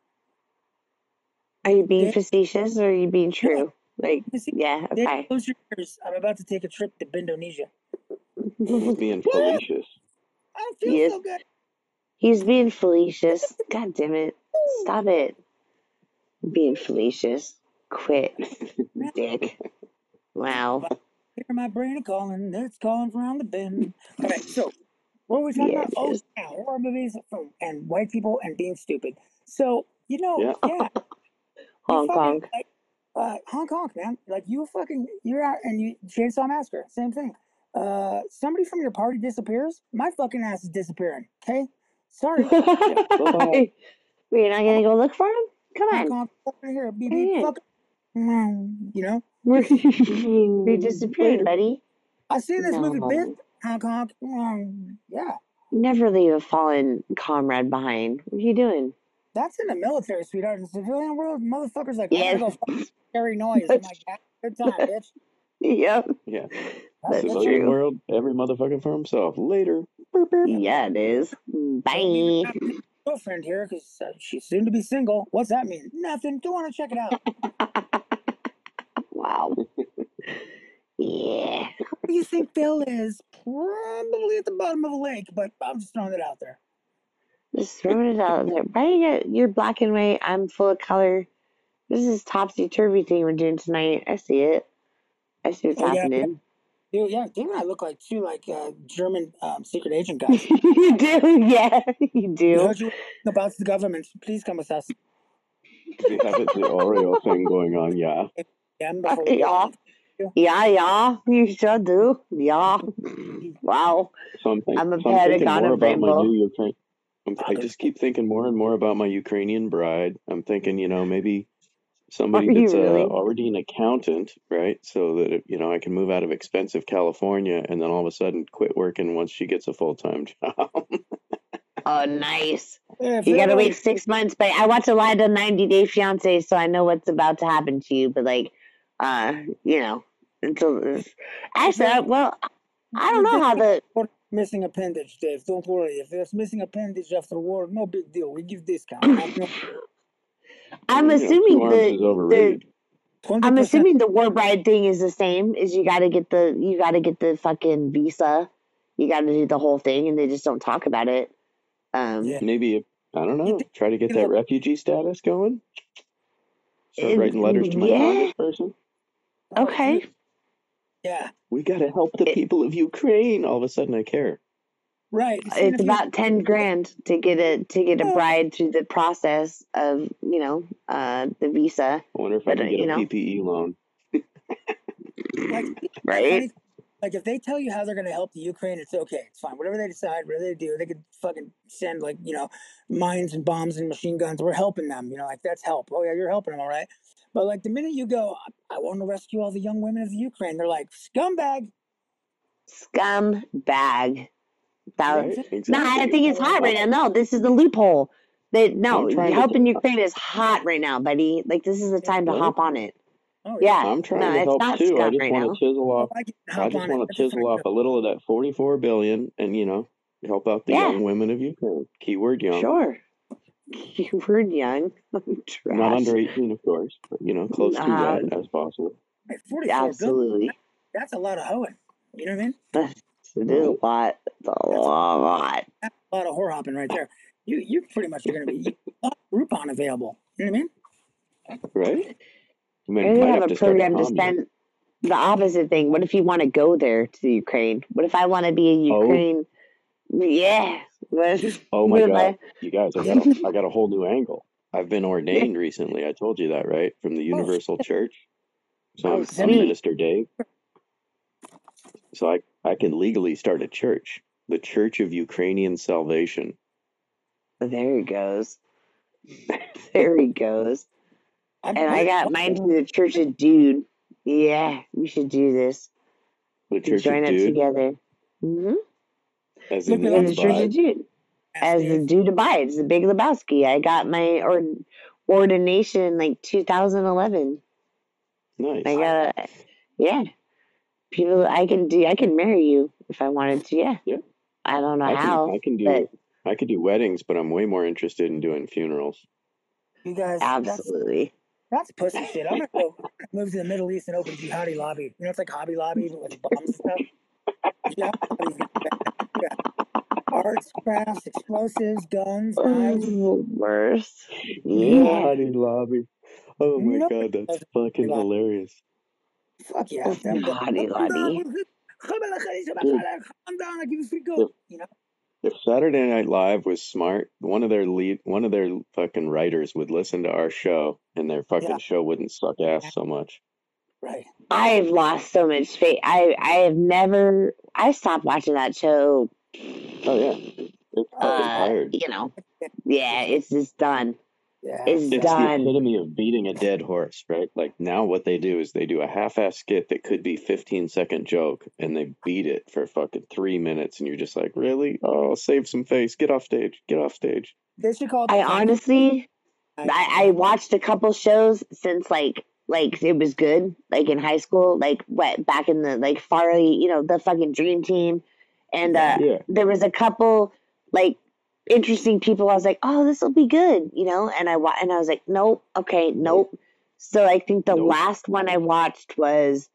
Speaker 4: Are you being
Speaker 2: Yeah.
Speaker 4: facetious or are you being true? Like,
Speaker 2: You see,
Speaker 4: yeah,
Speaker 2: Dave,
Speaker 4: okay.
Speaker 2: close your ears. I'm about to take a trip to Indonesia.
Speaker 3: He's being fallacious.
Speaker 2: I don't feel
Speaker 4: Yes.
Speaker 2: so good.
Speaker 4: He's being fallacious. God damn it. Stop it. Being fallacious. Quit. Dick. Wow.
Speaker 2: Hear my brain calling. It's calling from the bend. All right, so what were we talking about? Oh,
Speaker 4: Yes.
Speaker 2: yeah, horror movies and white people and being stupid. So,
Speaker 3: Yeah.
Speaker 4: Hong
Speaker 2: you fucking,
Speaker 4: Kong.
Speaker 2: like, Hong Kong, man. Like, you're out and you Chainsaw Massacre, same thing. Somebody from your party disappears, my fucking ass is disappearing. Okay, sorry.
Speaker 3: Bye-bye.
Speaker 4: We're not gonna go look for him? Come
Speaker 2: Hong
Speaker 4: on.
Speaker 2: Kong, fucking here, beep,
Speaker 4: Hey.
Speaker 2: beep, fuck. You know,
Speaker 4: You're disappearing, buddy.
Speaker 2: I seen this movie,
Speaker 4: No.
Speaker 2: bitch. Hong Kong. Yeah,
Speaker 4: Never leave a fallen comrade behind. What are you doing?
Speaker 2: that's in the military, sweetheart. In the civilian world, motherfuckers like,
Speaker 4: Yeah.
Speaker 2: I'm gonna go fuck scary noise. I'm like, yeah, good time, bitch.
Speaker 4: Yep.
Speaker 3: Yeah.
Speaker 4: That's
Speaker 3: Civilian
Speaker 4: true.
Speaker 3: world, every motherfucker for himself. Later. Burp, burp.
Speaker 4: Yeah, it is. Bye.
Speaker 2: Girlfriend here because she's soon to be single. What's that mean? Nothing. Don't want to check it out.
Speaker 4: Wow. Yeah.
Speaker 2: Where do you think Phil is? Probably at the bottom of a lake, but I'm just throwing it out there.
Speaker 4: Just throwing it out there. Right? You're black and white. I'm full of color. This is topsy-turvy thing we're doing tonight. I see it. I see what's happening.
Speaker 2: Dude, yeah, Dave and I look like two German secret agent guys.
Speaker 4: You do, yeah, you
Speaker 2: We
Speaker 4: do.
Speaker 2: heard you about the government. Please come with us.
Speaker 3: We have the Oreo thing going on, yeah.
Speaker 4: Yeah, you sure do. Yeah. Wow.
Speaker 3: So I'm
Speaker 4: I'm a
Speaker 3: thinking
Speaker 4: paragon
Speaker 3: more
Speaker 4: of
Speaker 3: about my
Speaker 4: rainbow.
Speaker 3: new Ukraine. I just keep thinking more and more about my Ukrainian bride. I'm thinking, maybe somebody
Speaker 4: Are you
Speaker 3: that's
Speaker 4: really?
Speaker 3: already an accountant, right? So that, I can move out of expensive California and then all of a sudden quit working once she gets a full-time job.
Speaker 4: Oh, nice.
Speaker 2: Yeah,
Speaker 4: You gotta wait 6 months, but I watch a lot of 90 Day Fiance, so I know what's about to happen to you. But until actually, well, I don't know how the
Speaker 2: missing appendage, Dave. Don't worry. If there's missing appendage after war, no big deal. We give discount.
Speaker 4: I'm assuming
Speaker 3: 2 arms is overrated.
Speaker 4: I'm assuming the war bride thing is the same. Is you gotta get the fucking visa, you gotta do the whole thing, and they just don't talk about it.
Speaker 3: Maybe, I don't know, try to get that refugee status going. Start writing letters to my congressperson.
Speaker 4: Okay.
Speaker 2: Yeah.
Speaker 3: We got to help the people of Ukraine. All of a sudden, I care.
Speaker 2: Right.
Speaker 4: It's about $10,000 to get a bride through the process of the visa.
Speaker 3: I wonder if I can get a PPE loan.
Speaker 4: Right.
Speaker 2: Like if they tell you how they're going to help the Ukraine, it's okay. It's fine. Whatever they decide, whatever they do, they could fucking send mines and bombs and machine guns. We're helping them. That's help. Oh yeah, you're helping them, all right. But like the minute you go, I want to rescue all the young women of the Ukraine, they're like scumbag.
Speaker 4: Scumbag.
Speaker 3: Right, exactly.
Speaker 4: No, I think it's hot right now. No, this is the loophole. Helping Ukraine is hot right now, buddy. Like this is the time to hop on it.
Speaker 2: Oh,
Speaker 4: yeah.
Speaker 3: I'm trying to help too. I just want to chisel off. A little of that $44 billion, and help out the young women of Ukraine. Keyword young.
Speaker 4: Sure. Keyword young.
Speaker 3: Not under 18, of course, but close to that as possible.
Speaker 2: Right, 44 billion.
Speaker 4: Absolutely.
Speaker 2: That's a lot of hoeing. You know what I mean?
Speaker 4: It is a lot. It's a lot.
Speaker 2: That's a lot of whore hopping right there. You pretty much are going to be Groupon available. You know what I mean?
Speaker 3: Right? I mean,
Speaker 4: Maybe
Speaker 3: might
Speaker 4: have
Speaker 3: have
Speaker 4: a
Speaker 3: to start a
Speaker 4: program to
Speaker 3: commune.
Speaker 4: send the opposite thing. What if you want to go there to Ukraine? What if I want to be in Ukraine? Yeah.
Speaker 3: Oh my
Speaker 4: What if
Speaker 3: God, you guys! I got a whole new angle. I've been ordained recently. I told you that, right? From the Universal Church. So I'm
Speaker 4: sweet.
Speaker 3: Minister Dave. So I can legally start a church, the Church of Ukrainian Salvation.
Speaker 4: There he goes. There he goes. And I got mine through the Church of Dude. Yeah, we should do this.
Speaker 3: The Church
Speaker 4: join
Speaker 3: of
Speaker 4: up
Speaker 3: Dude,
Speaker 4: together. Mm-hmm.
Speaker 3: as in
Speaker 4: In the Church of Dude. As the Dude abides, the Big Lebowski. I got my ordination in like 2011.
Speaker 3: Nice.
Speaker 4: I got people. I can marry you if I wanted to. Yeah.
Speaker 3: Yeah.
Speaker 4: I don't know how.
Speaker 3: I could do weddings, but I'm way more interested in doing funerals.
Speaker 2: You guys,
Speaker 4: absolutely.
Speaker 2: That's pussy shit. I'm gonna go move to the Middle East and open Jihadi Lobby. You know, it's like Hobby Lobby, but with bombs and stuff. Jihadi Lobby's gonna arts, crafts, explosives, guns, knives.
Speaker 4: Worse.
Speaker 3: Jihadi Lobby. Oh my
Speaker 2: No,
Speaker 3: God, that's fucking hilarious.
Speaker 2: Fuck yeah.
Speaker 4: Jihadi Lobby.
Speaker 2: You know?
Speaker 3: If Saturday Night Live was smart, one of their fucking writers would listen to our show, and their fucking show wouldn't suck ass so much.
Speaker 2: Right.
Speaker 4: I've lost so much faith. I stopped watching that show.
Speaker 3: Oh yeah, it's fucking tired.
Speaker 4: You know, yeah, it's just done.
Speaker 2: Yeah,
Speaker 4: it's done.
Speaker 3: The epitome of beating a dead horse, right? Like now what they do is they do a half-ass skit that could be 15-second joke, and they beat it for fucking 3 minutes, and you're just like, really? Oh, save some face. Get off stage. Get off stage.
Speaker 2: They should call it
Speaker 4: I honestly, I watched a couple shows since like it was good, like in high school, like back in the like Farley, you know, the fucking Dream Team, and there was a couple like interesting people. I was like, oh, this will be good, you know, and I was like, nope, okay, nope. So I think the last one I watched was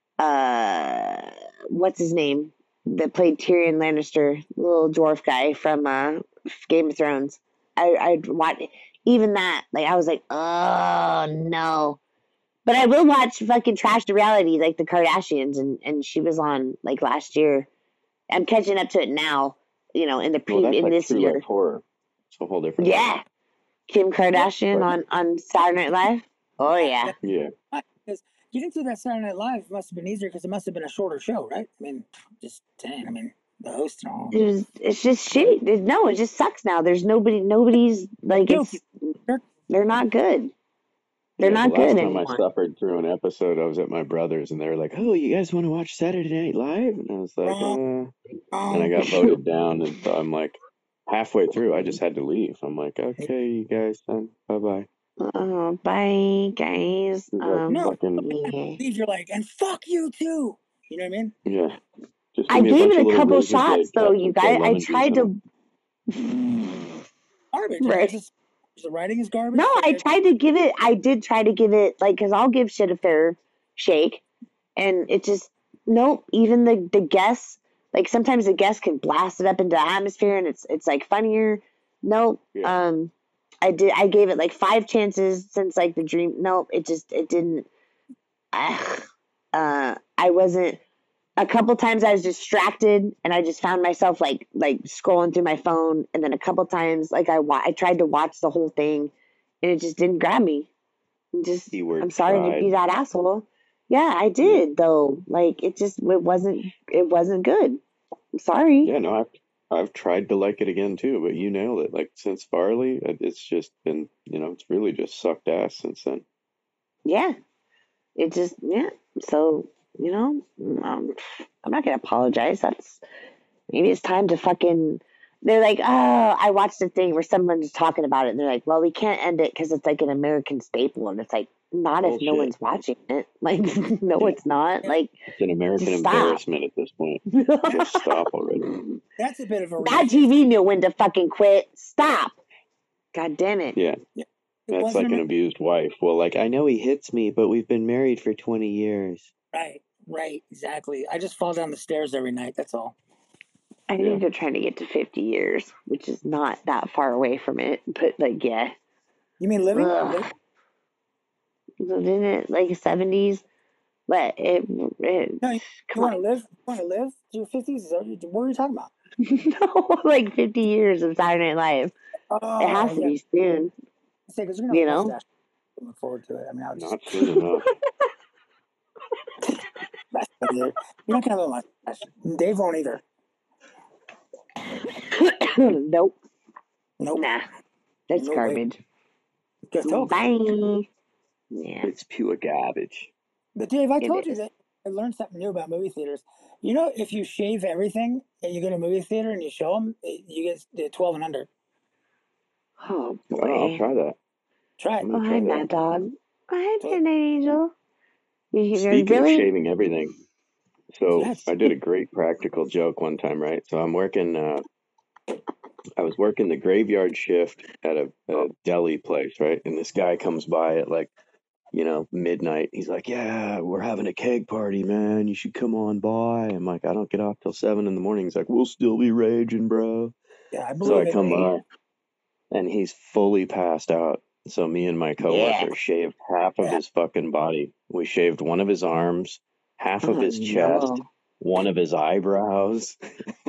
Speaker 4: what's his name that played Tyrion Lannister, little dwarf guy from Game of Thrones. I watch even that, like I was like, oh no. But I will watch fucking trash to reality like the Kardashians, and she was on like last year. I'm catching up to it now, you know, in this year.
Speaker 3: Life horror. It's a whole different.
Speaker 4: Yeah, Kim Kardashian on Saturday Night Live. Oh yeah.
Speaker 3: Yeah.
Speaker 2: Because getting through that Saturday Night Live must have been easier because it must have been a shorter show, right? I mean, just saying. I mean, the host and all.
Speaker 4: It's just shitty. No, it just sucks now. There's nobody's like they're not good. They're not good anymore.
Speaker 3: Last time I suffered through an episode, I was at my brother's, and they were like, "Oh, you guys want to watch Saturday Night Live?" And I was like, and I got voted down, and so I'm like, halfway through, I just had to leave. I'm like, "Okay, you guys, then bye bye."
Speaker 4: Oh, bye, guys.
Speaker 2: You're like, and fuck you too. You know what I mean?
Speaker 3: Yeah.
Speaker 4: I gave it a couple shots, though, you guys. I tried to.
Speaker 2: Garbage.
Speaker 4: Right.
Speaker 2: The writing is garbage.
Speaker 4: No, I tried to give it. I did try to give it like because I'll give shit a fair shake, and it just nope. Even the guests, like sometimes the guests can blast it up into the atmosphere, and it's like funnier. Nope.
Speaker 3: Yeah.
Speaker 4: I gave it like 5 chances since like the Dream. Nope. It didn't. I wasn't. A couple times I was distracted and I just found myself like scrolling through my phone, and then a couple times like I tried to watch the whole thing and it just didn't grab me. I'm sorry to be that asshole. Yeah, I did though. Like it wasn't good. I'm sorry.
Speaker 3: Yeah, no, I've tried to like it again too, but you nailed it. Like since Farley, it's just been, you know, it's really just sucked ass since then.
Speaker 4: Yeah. It just so you know, I'm not going to apologize. Maybe it's time to fucking, they're like, oh, I watched a thing where someone's talking about it and they're like, well, we can't end it because it's like an American staple. And it's like, not if no one's watching it. Like, no, it's not. Like,
Speaker 3: it's an American embarrassment at this point. Just stop already.
Speaker 2: That's a bit of a
Speaker 4: Mad TV knew when to fucking quit. Stop. God damn it.
Speaker 3: Yeah. That's
Speaker 2: wasn't
Speaker 3: like
Speaker 2: a
Speaker 3: an abused wife. Well, like, I know he hits me, but we've been married for 20 years.
Speaker 2: Right, exactly. I just fall down the stairs every night. That's all.
Speaker 4: I
Speaker 3: Yeah.
Speaker 4: think they're trying to get to 50 years, which is not that far away from it. But, like, yeah.
Speaker 2: You mean living?
Speaker 4: Ugh. Isn't it like 70s? But
Speaker 2: No, you
Speaker 4: come
Speaker 2: want to
Speaker 4: on.
Speaker 2: live? You want to live to your 50s? What are you talking about?
Speaker 4: No, like 50 years of Saturday Night Live. It has
Speaker 2: Oh,
Speaker 4: to
Speaker 2: yeah.
Speaker 4: be soon,
Speaker 2: Because you're gonna
Speaker 4: you
Speaker 2: have a
Speaker 4: know?
Speaker 2: mustache. I look forward to it. I mean, I would just.
Speaker 3: Not soon enough.
Speaker 2: You're not gonna have a mustache. Dave won't either.
Speaker 4: Nope.
Speaker 2: Nope.
Speaker 4: Nah. That's
Speaker 2: No way.
Speaker 4: garbage.
Speaker 2: Just told.
Speaker 4: Bye. Yeah.
Speaker 3: It's pure garbage.
Speaker 2: But Dave, I
Speaker 4: It
Speaker 2: told you
Speaker 4: is.
Speaker 2: that I learned something new about movie theaters. You know, if you shave everything and you go to a movie theater and you show them, you get the 12 and under.
Speaker 4: Oh,
Speaker 3: Oh, I'll
Speaker 4: boy.
Speaker 3: try that.
Speaker 2: Try it.
Speaker 3: I'm
Speaker 4: Oh,
Speaker 3: gonna
Speaker 4: hi,
Speaker 3: try that.
Speaker 4: Mad Dog. Oh, hi,
Speaker 2: So,
Speaker 4: Midnight Angel. You're
Speaker 3: Speaking of
Speaker 4: really?
Speaker 3: shaving everything, so
Speaker 2: yeah,
Speaker 3: I did a great practical joke one time, right? So I'm working. I was working the graveyard shift at a deli place, right? And this guy comes by at like, midnight. He's like, "Yeah, we're having a keg party, man. You should come on by." I'm like, "I don't get off till 7 in the morning." He's like, "We'll still be raging, bro."
Speaker 2: yeah, I
Speaker 3: So I
Speaker 2: believe it.
Speaker 3: come by, and he's fully passed out. So me and my
Speaker 4: Yeah.
Speaker 3: coworker shaved half of his fucking body. We shaved one of his arms, half of
Speaker 4: Oh,
Speaker 3: his chest,
Speaker 4: no.
Speaker 3: one of his eyebrows.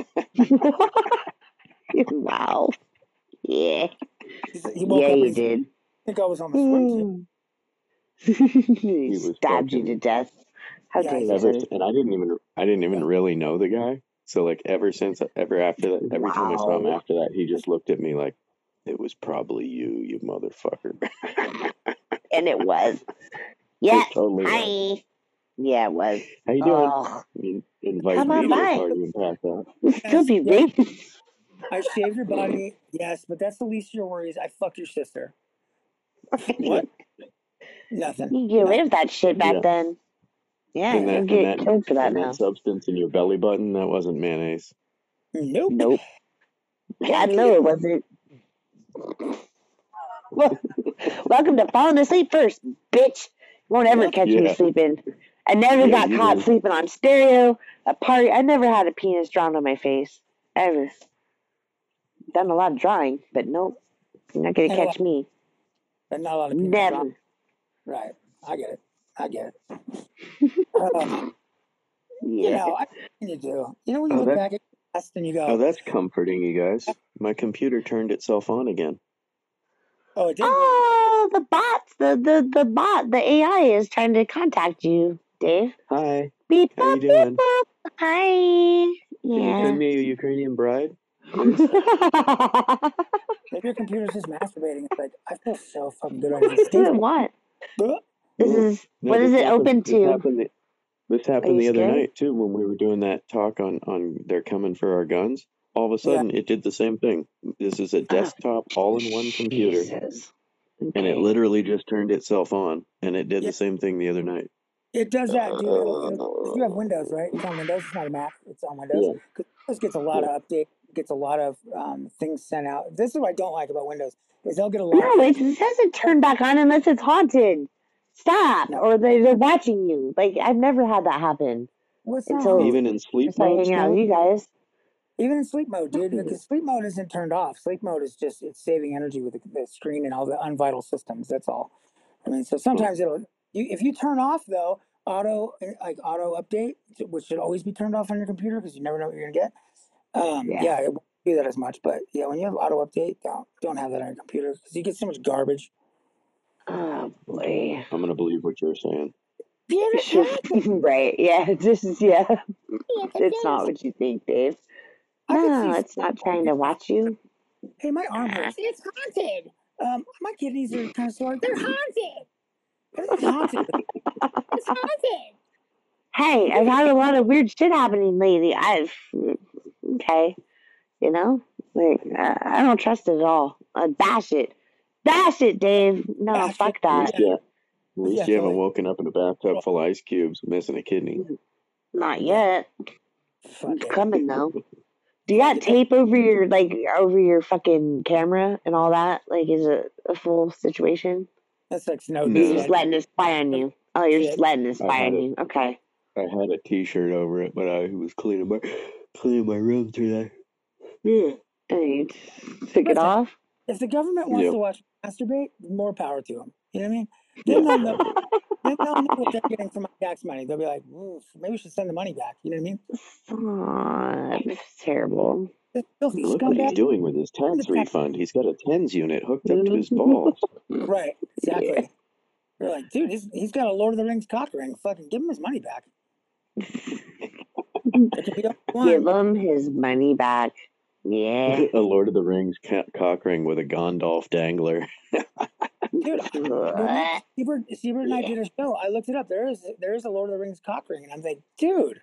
Speaker 4: Wow. Yeah.
Speaker 2: He woke
Speaker 4: Yeah,
Speaker 2: up
Speaker 4: you
Speaker 2: and he
Speaker 4: did.
Speaker 2: I think I was on the swimsuit.
Speaker 4: He
Speaker 3: was
Speaker 4: stabbed you
Speaker 3: fucking-
Speaker 4: to death. How
Speaker 2: Yeah,
Speaker 4: dare
Speaker 2: he
Speaker 4: you,
Speaker 2: did.
Speaker 4: sir?
Speaker 3: And I didn't even really know the guy. So like ever since, ever after that, every time I saw him
Speaker 4: Wow.
Speaker 3: after that, he just looked at me like, "It was probably you motherfucker."
Speaker 4: And it was. Yeah.
Speaker 3: totally was.
Speaker 4: Hi. Yeah, it was.
Speaker 3: How you doing?
Speaker 4: Oh,
Speaker 3: You invite
Speaker 4: come
Speaker 3: me
Speaker 4: on
Speaker 3: to a
Speaker 4: by.
Speaker 3: party and pass out.
Speaker 4: You'll still be
Speaker 2: Yes,
Speaker 4: racist.
Speaker 2: I shaved your body, yes, but that's the least of your worries. I fucked your sister. What? Nothing.
Speaker 4: You get rid of that shit back
Speaker 3: Yeah.
Speaker 4: then. Yeah,
Speaker 3: And
Speaker 4: you
Speaker 3: that,
Speaker 4: get
Speaker 3: and that,
Speaker 4: killed for that
Speaker 3: and
Speaker 4: now.
Speaker 3: that substance in your belly button, that wasn't mayonnaise.
Speaker 2: Nope.
Speaker 4: Nope. God, no, it wasn't. Welcome to falling asleep first, bitch. Won't ever catch me
Speaker 3: Yeah.
Speaker 4: sleeping. I never
Speaker 3: Yeah,
Speaker 4: got
Speaker 3: you
Speaker 4: caught
Speaker 3: did.
Speaker 4: sleeping on stereo, a party. I never had a penis drawn on my face. Ever. Done a lot of drawing, but nope. You're not going to
Speaker 2: And a
Speaker 4: catch me.
Speaker 2: But not a lot of people.
Speaker 4: Never.
Speaker 2: Right. I get it. You
Speaker 4: Yeah.
Speaker 2: know, what can you do? You know, when you
Speaker 3: Oh,
Speaker 2: look
Speaker 3: that-
Speaker 2: back at the past and you go,
Speaker 3: Oh, that's comforting, you guys. My computer turned itself on again.
Speaker 2: oh, it did.
Speaker 4: Oh, the bots. The bot, the AI is trying to contact you, Dave.
Speaker 3: Hi.
Speaker 4: Beep,
Speaker 3: How you
Speaker 4: bop, beep,
Speaker 3: doing?
Speaker 4: bop. Hi.
Speaker 3: Can you
Speaker 4: Yeah.
Speaker 3: send me a Ukrainian bride?
Speaker 2: Maybe your computer's just masturbating. It's like, I feel so fucking good right now.
Speaker 4: What does it want? This is
Speaker 3: No,
Speaker 4: what is
Speaker 3: this
Speaker 4: it
Speaker 3: happened-
Speaker 4: open
Speaker 3: This
Speaker 4: to?
Speaker 3: happened, this happened
Speaker 4: you
Speaker 3: the other
Speaker 4: scared?
Speaker 3: night too when we were doing that talk on they're coming for our guns. All of a sudden, it did the same thing. This is a desktop all-in-one computer,
Speaker 4: Jesus.
Speaker 3: and it
Speaker 4: Okay.
Speaker 3: literally just turned itself on, and it did
Speaker 2: Yeah.
Speaker 3: the same thing the other night.
Speaker 2: It does that, dude. If you have Windows, right? It's on Windows. It's not a Mac. It's on Windows.
Speaker 3: Yeah.
Speaker 2: Because Windows gets a lot of update, gets a lot of things sent out. This is what I don't like about Windows is they'll get a lot.
Speaker 4: No, it doesn't turn back on unless it's haunted. Stop,
Speaker 2: No.
Speaker 4: or they're watching you. Like I've never had that happen
Speaker 2: What's not
Speaker 4: until
Speaker 2: haunted?
Speaker 3: Even in sleep
Speaker 4: I started
Speaker 3: mode,
Speaker 4: hanging out
Speaker 3: still?
Speaker 4: with you guys.
Speaker 2: Even in sleep mode, dude, because sleep mode isn't turned off. Sleep mode is just it's saving energy with the screen and all the unvital systems. That's all. I mean, so sometimes if you turn off though auto update, which should always be turned off on your computer because you never know what you're gonna get.
Speaker 4: Yeah.
Speaker 2: It won't do that as much. But yeah, when you have auto update, don't have that on your computer because you get so much garbage.
Speaker 4: Oh boy.
Speaker 3: I'm gonna believe what you're saying.
Speaker 4: Right. Yeah. This is It's not what you think, Dave. No, it's not trying to watch you.
Speaker 2: Hey, my arm hurts. It's haunted. My kidneys are kind of sore. They're haunted. It's haunted. It's haunted.
Speaker 4: Hey, I've had a lot of weird shit happening lately. Okay, like I don't trust it at all. Bash it, Dave. No,
Speaker 2: Bash
Speaker 4: fuck
Speaker 2: it.
Speaker 4: that.
Speaker 3: At least you haven't
Speaker 2: totally.
Speaker 3: woken up in a bathtub full of ice cubes, missing a kidney.
Speaker 4: Not yet.
Speaker 2: Fuck
Speaker 4: It's
Speaker 2: it.
Speaker 4: coming though. Do you got tape over your fucking camera and all that? Like, is it a full situation?
Speaker 2: That's like Snowden.
Speaker 3: No.
Speaker 4: You're just letting us spy on you. Oh, you're just letting us spy on you. Okay.
Speaker 3: I had a T-shirt over it, but I was cleaning my room today. Yeah.
Speaker 4: And you took it off?
Speaker 2: If the government wants to watch me masturbate, more power to them. You know what I mean? Then they'll know. Then they'll know what they're getting for my tax money. They'll be like, maybe we should send the money back. You know what I mean?
Speaker 4: Oh, that's terrible.
Speaker 3: Look what he's doing with his tax refund. He's got a TENS unit hooked up to his balls.
Speaker 2: Right, exactly. Yeah. They're like, dude, he's got a Lord of the Rings cock ring. Fucking give him his money back.
Speaker 4: Give him his money back. Yeah.
Speaker 3: A Lord of the Rings cock ring with a Gandalf dangler.
Speaker 2: Dude, Seabird and I did a show. I looked it up. There is a Lord of the Rings cock ring, and I'm like, dude.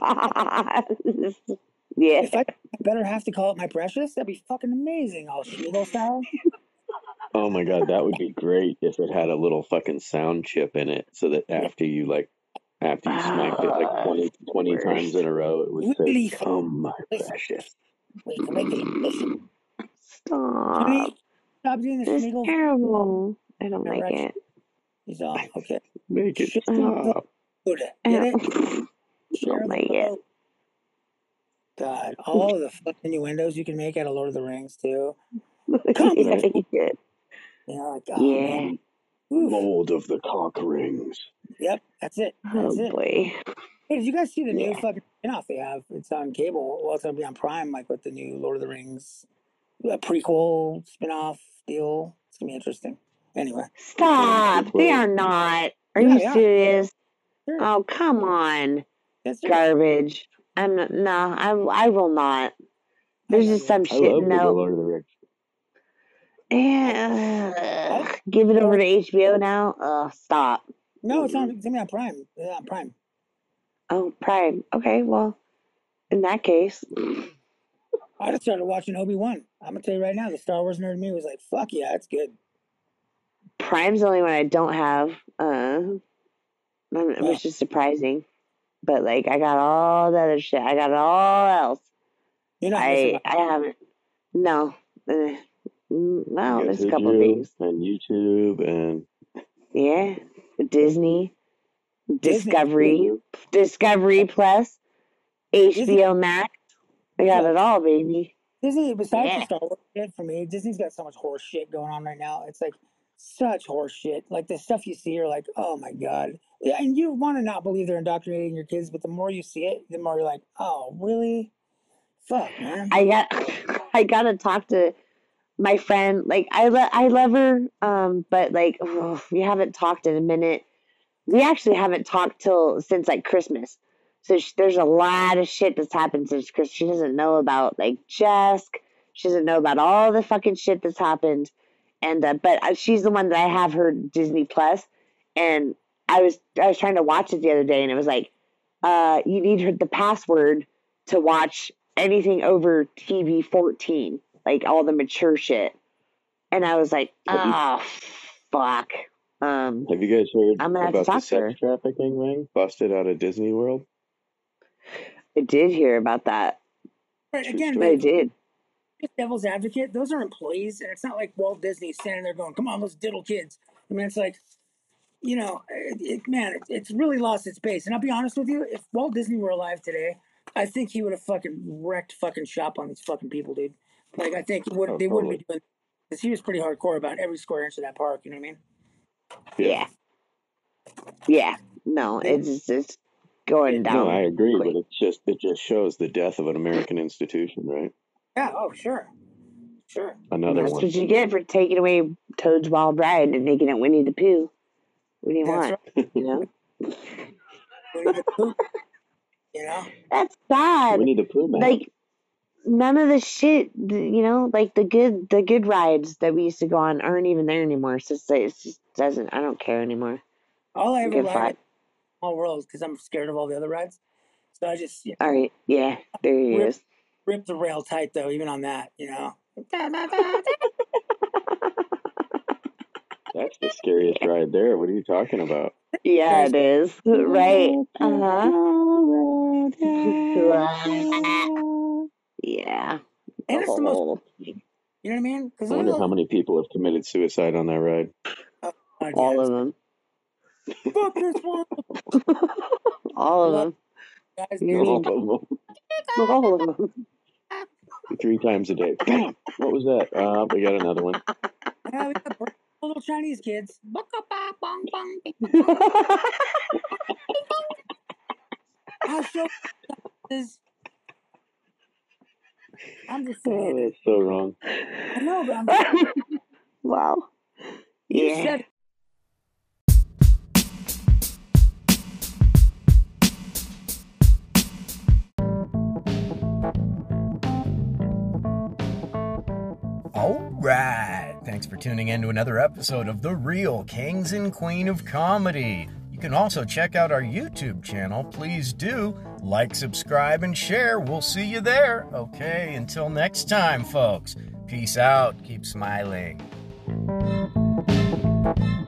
Speaker 4: Yeah.
Speaker 2: If I better have to call it my precious, that'd be fucking amazing. All Schmiegel style.
Speaker 3: Oh my god, that would be great if it had a little fucking sound chip in it, so that after you smacked it like 20 times in a row, it would say, "Come, my precious."
Speaker 2: We can make it.
Speaker 4: Stop.
Speaker 2: Stop doing the
Speaker 4: It's
Speaker 2: Schmiegel.
Speaker 4: Terrible. I don't like it.
Speaker 2: He's all okay.
Speaker 3: Make it stop.
Speaker 2: Get it?
Speaker 4: I don't like it.
Speaker 2: God, all of the fucking innuendos you can make out of Lord of the Rings too.
Speaker 4: Come
Speaker 2: on.
Speaker 4: Yeah,
Speaker 2: like, man.
Speaker 3: Lord of the cock rings.
Speaker 2: Yep, that's it. That's it.
Speaker 4: Boy.
Speaker 2: Hey, did you guys see the new fucking spinoff they have? It's on cable. Well, it's gonna be on Prime, like with the new Lord of the Rings prequel spinoff deal. It's gonna be interesting. Anyway.
Speaker 4: Stop. They are not. Are you serious?
Speaker 2: Sure.
Speaker 4: Oh, come on.
Speaker 2: That's
Speaker 4: garbage. I will not. There's just some shit. No.
Speaker 3: Lord of the Rings.
Speaker 4: Give it over to HBO now. Stop.
Speaker 2: No, it's gonna be on Prime. Yeah, on Prime.
Speaker 4: Oh, Prime. Okay, well, in that case,
Speaker 2: I just started watching Obi-Wan. I'm gonna tell you right now, the Star Wars nerd in me was like, "Fuck yeah, it's good."
Speaker 4: Prime's the only one I don't have, which is surprising. But like, I got all the other shit. I got it all else.
Speaker 2: You're not
Speaker 4: I haven't. No. Well, there's a couple of things.
Speaker 3: And YouTube and
Speaker 4: Disney Discovery Plus, HBO Max. I got it all, baby.
Speaker 2: Disney, besides the Star Wars shit, for me, Disney's got so much horse shit going on right now. It's like such horse shit. Like the stuff you see, you're like, oh my god. Yeah, and you want to not believe they're indoctrinating your kids, but the more you see it, the more you're like, oh really? Fuck, man.
Speaker 4: I gotta talk to my friend. Like I love her, but like we haven't talked in a minute. We actually haven't talked since like Christmas. So there's a lot of shit that's happened since Christmas. She doesn't know about like Jesk. She doesn't know about all the fucking shit that's happened. And but she's the one that I have her Disney Plus, and I was trying to watch it the other day, and it was like, you need the password to watch anything over TV 14, like all the mature shit. And I was like, fuck.
Speaker 3: Have you guys heard about the sex trafficking ring busted out of Disney World?
Speaker 4: I did hear about that.
Speaker 2: Right, again,
Speaker 4: I did.
Speaker 2: Devil's advocate, those are employees, and it's not like Walt Disney standing there going, come on, let's diddle kids. I mean, it's like, you know, it's really lost its base. And I'll be honest with you, if Walt Disney were alive today, I think he would have fucking wrecked fucking shop on these fucking people, dude. Like, I think they wouldn't be doing, because he was pretty hardcore about every square inch of that park, you know what I mean?
Speaker 4: Yeah. No, it's going down.
Speaker 3: No, I agree, but it just shows the death of an American institution, right?
Speaker 2: Yeah, oh, sure. Sure.
Speaker 3: Another
Speaker 4: That's
Speaker 3: one.
Speaker 4: what you get for taking away Toad's Wild Ride and making it Winnie the Pooh. What do you want?
Speaker 2: Right.
Speaker 4: You know?
Speaker 2: Winnie the Pooh. You know?
Speaker 4: That's sad.
Speaker 3: Winnie the Pooh, man.
Speaker 4: Like, none of the shit, you know, like the good rides that we used to go on aren't even there anymore. So it just doesn't, I don't care anymore.
Speaker 2: All I ever ride all world because I'm scared of all the other rides. So I just,
Speaker 4: all right, yeah, there he is.
Speaker 2: Rip the rail tight though, even on that, you know.
Speaker 3: That's the scariest ride there. What are you talking about?
Speaker 4: Yeah, it is. Right. Yeah. Yeah.
Speaker 2: And it's the most,
Speaker 4: Oh,
Speaker 2: you know what I mean? Because
Speaker 3: I wonder how many people have committed suicide on that ride.
Speaker 4: all of them.
Speaker 2: Fuck this one.
Speaker 4: All of them.
Speaker 2: Guys,
Speaker 4: You
Speaker 3: All
Speaker 4: mean
Speaker 3: of them.
Speaker 4: all of them?
Speaker 3: 3 times a day. Bam! What was that? We got another one.
Speaker 2: yeah, we got little Chinese kids. I'll show this. I'm just
Speaker 3: Oh,
Speaker 2: saying.
Speaker 3: that's so wrong.
Speaker 2: I know, but I'm
Speaker 4: Wow.
Speaker 2: you
Speaker 4: Yeah.
Speaker 2: said it.
Speaker 1: All right. Thanks for tuning in to another episode of The Real Kings and Queen of Comedy. You can also check out our YouTube channel. Please do like, subscribe, and share. We'll see you there. Okay, until next time, folks. Peace out. Keep smiling.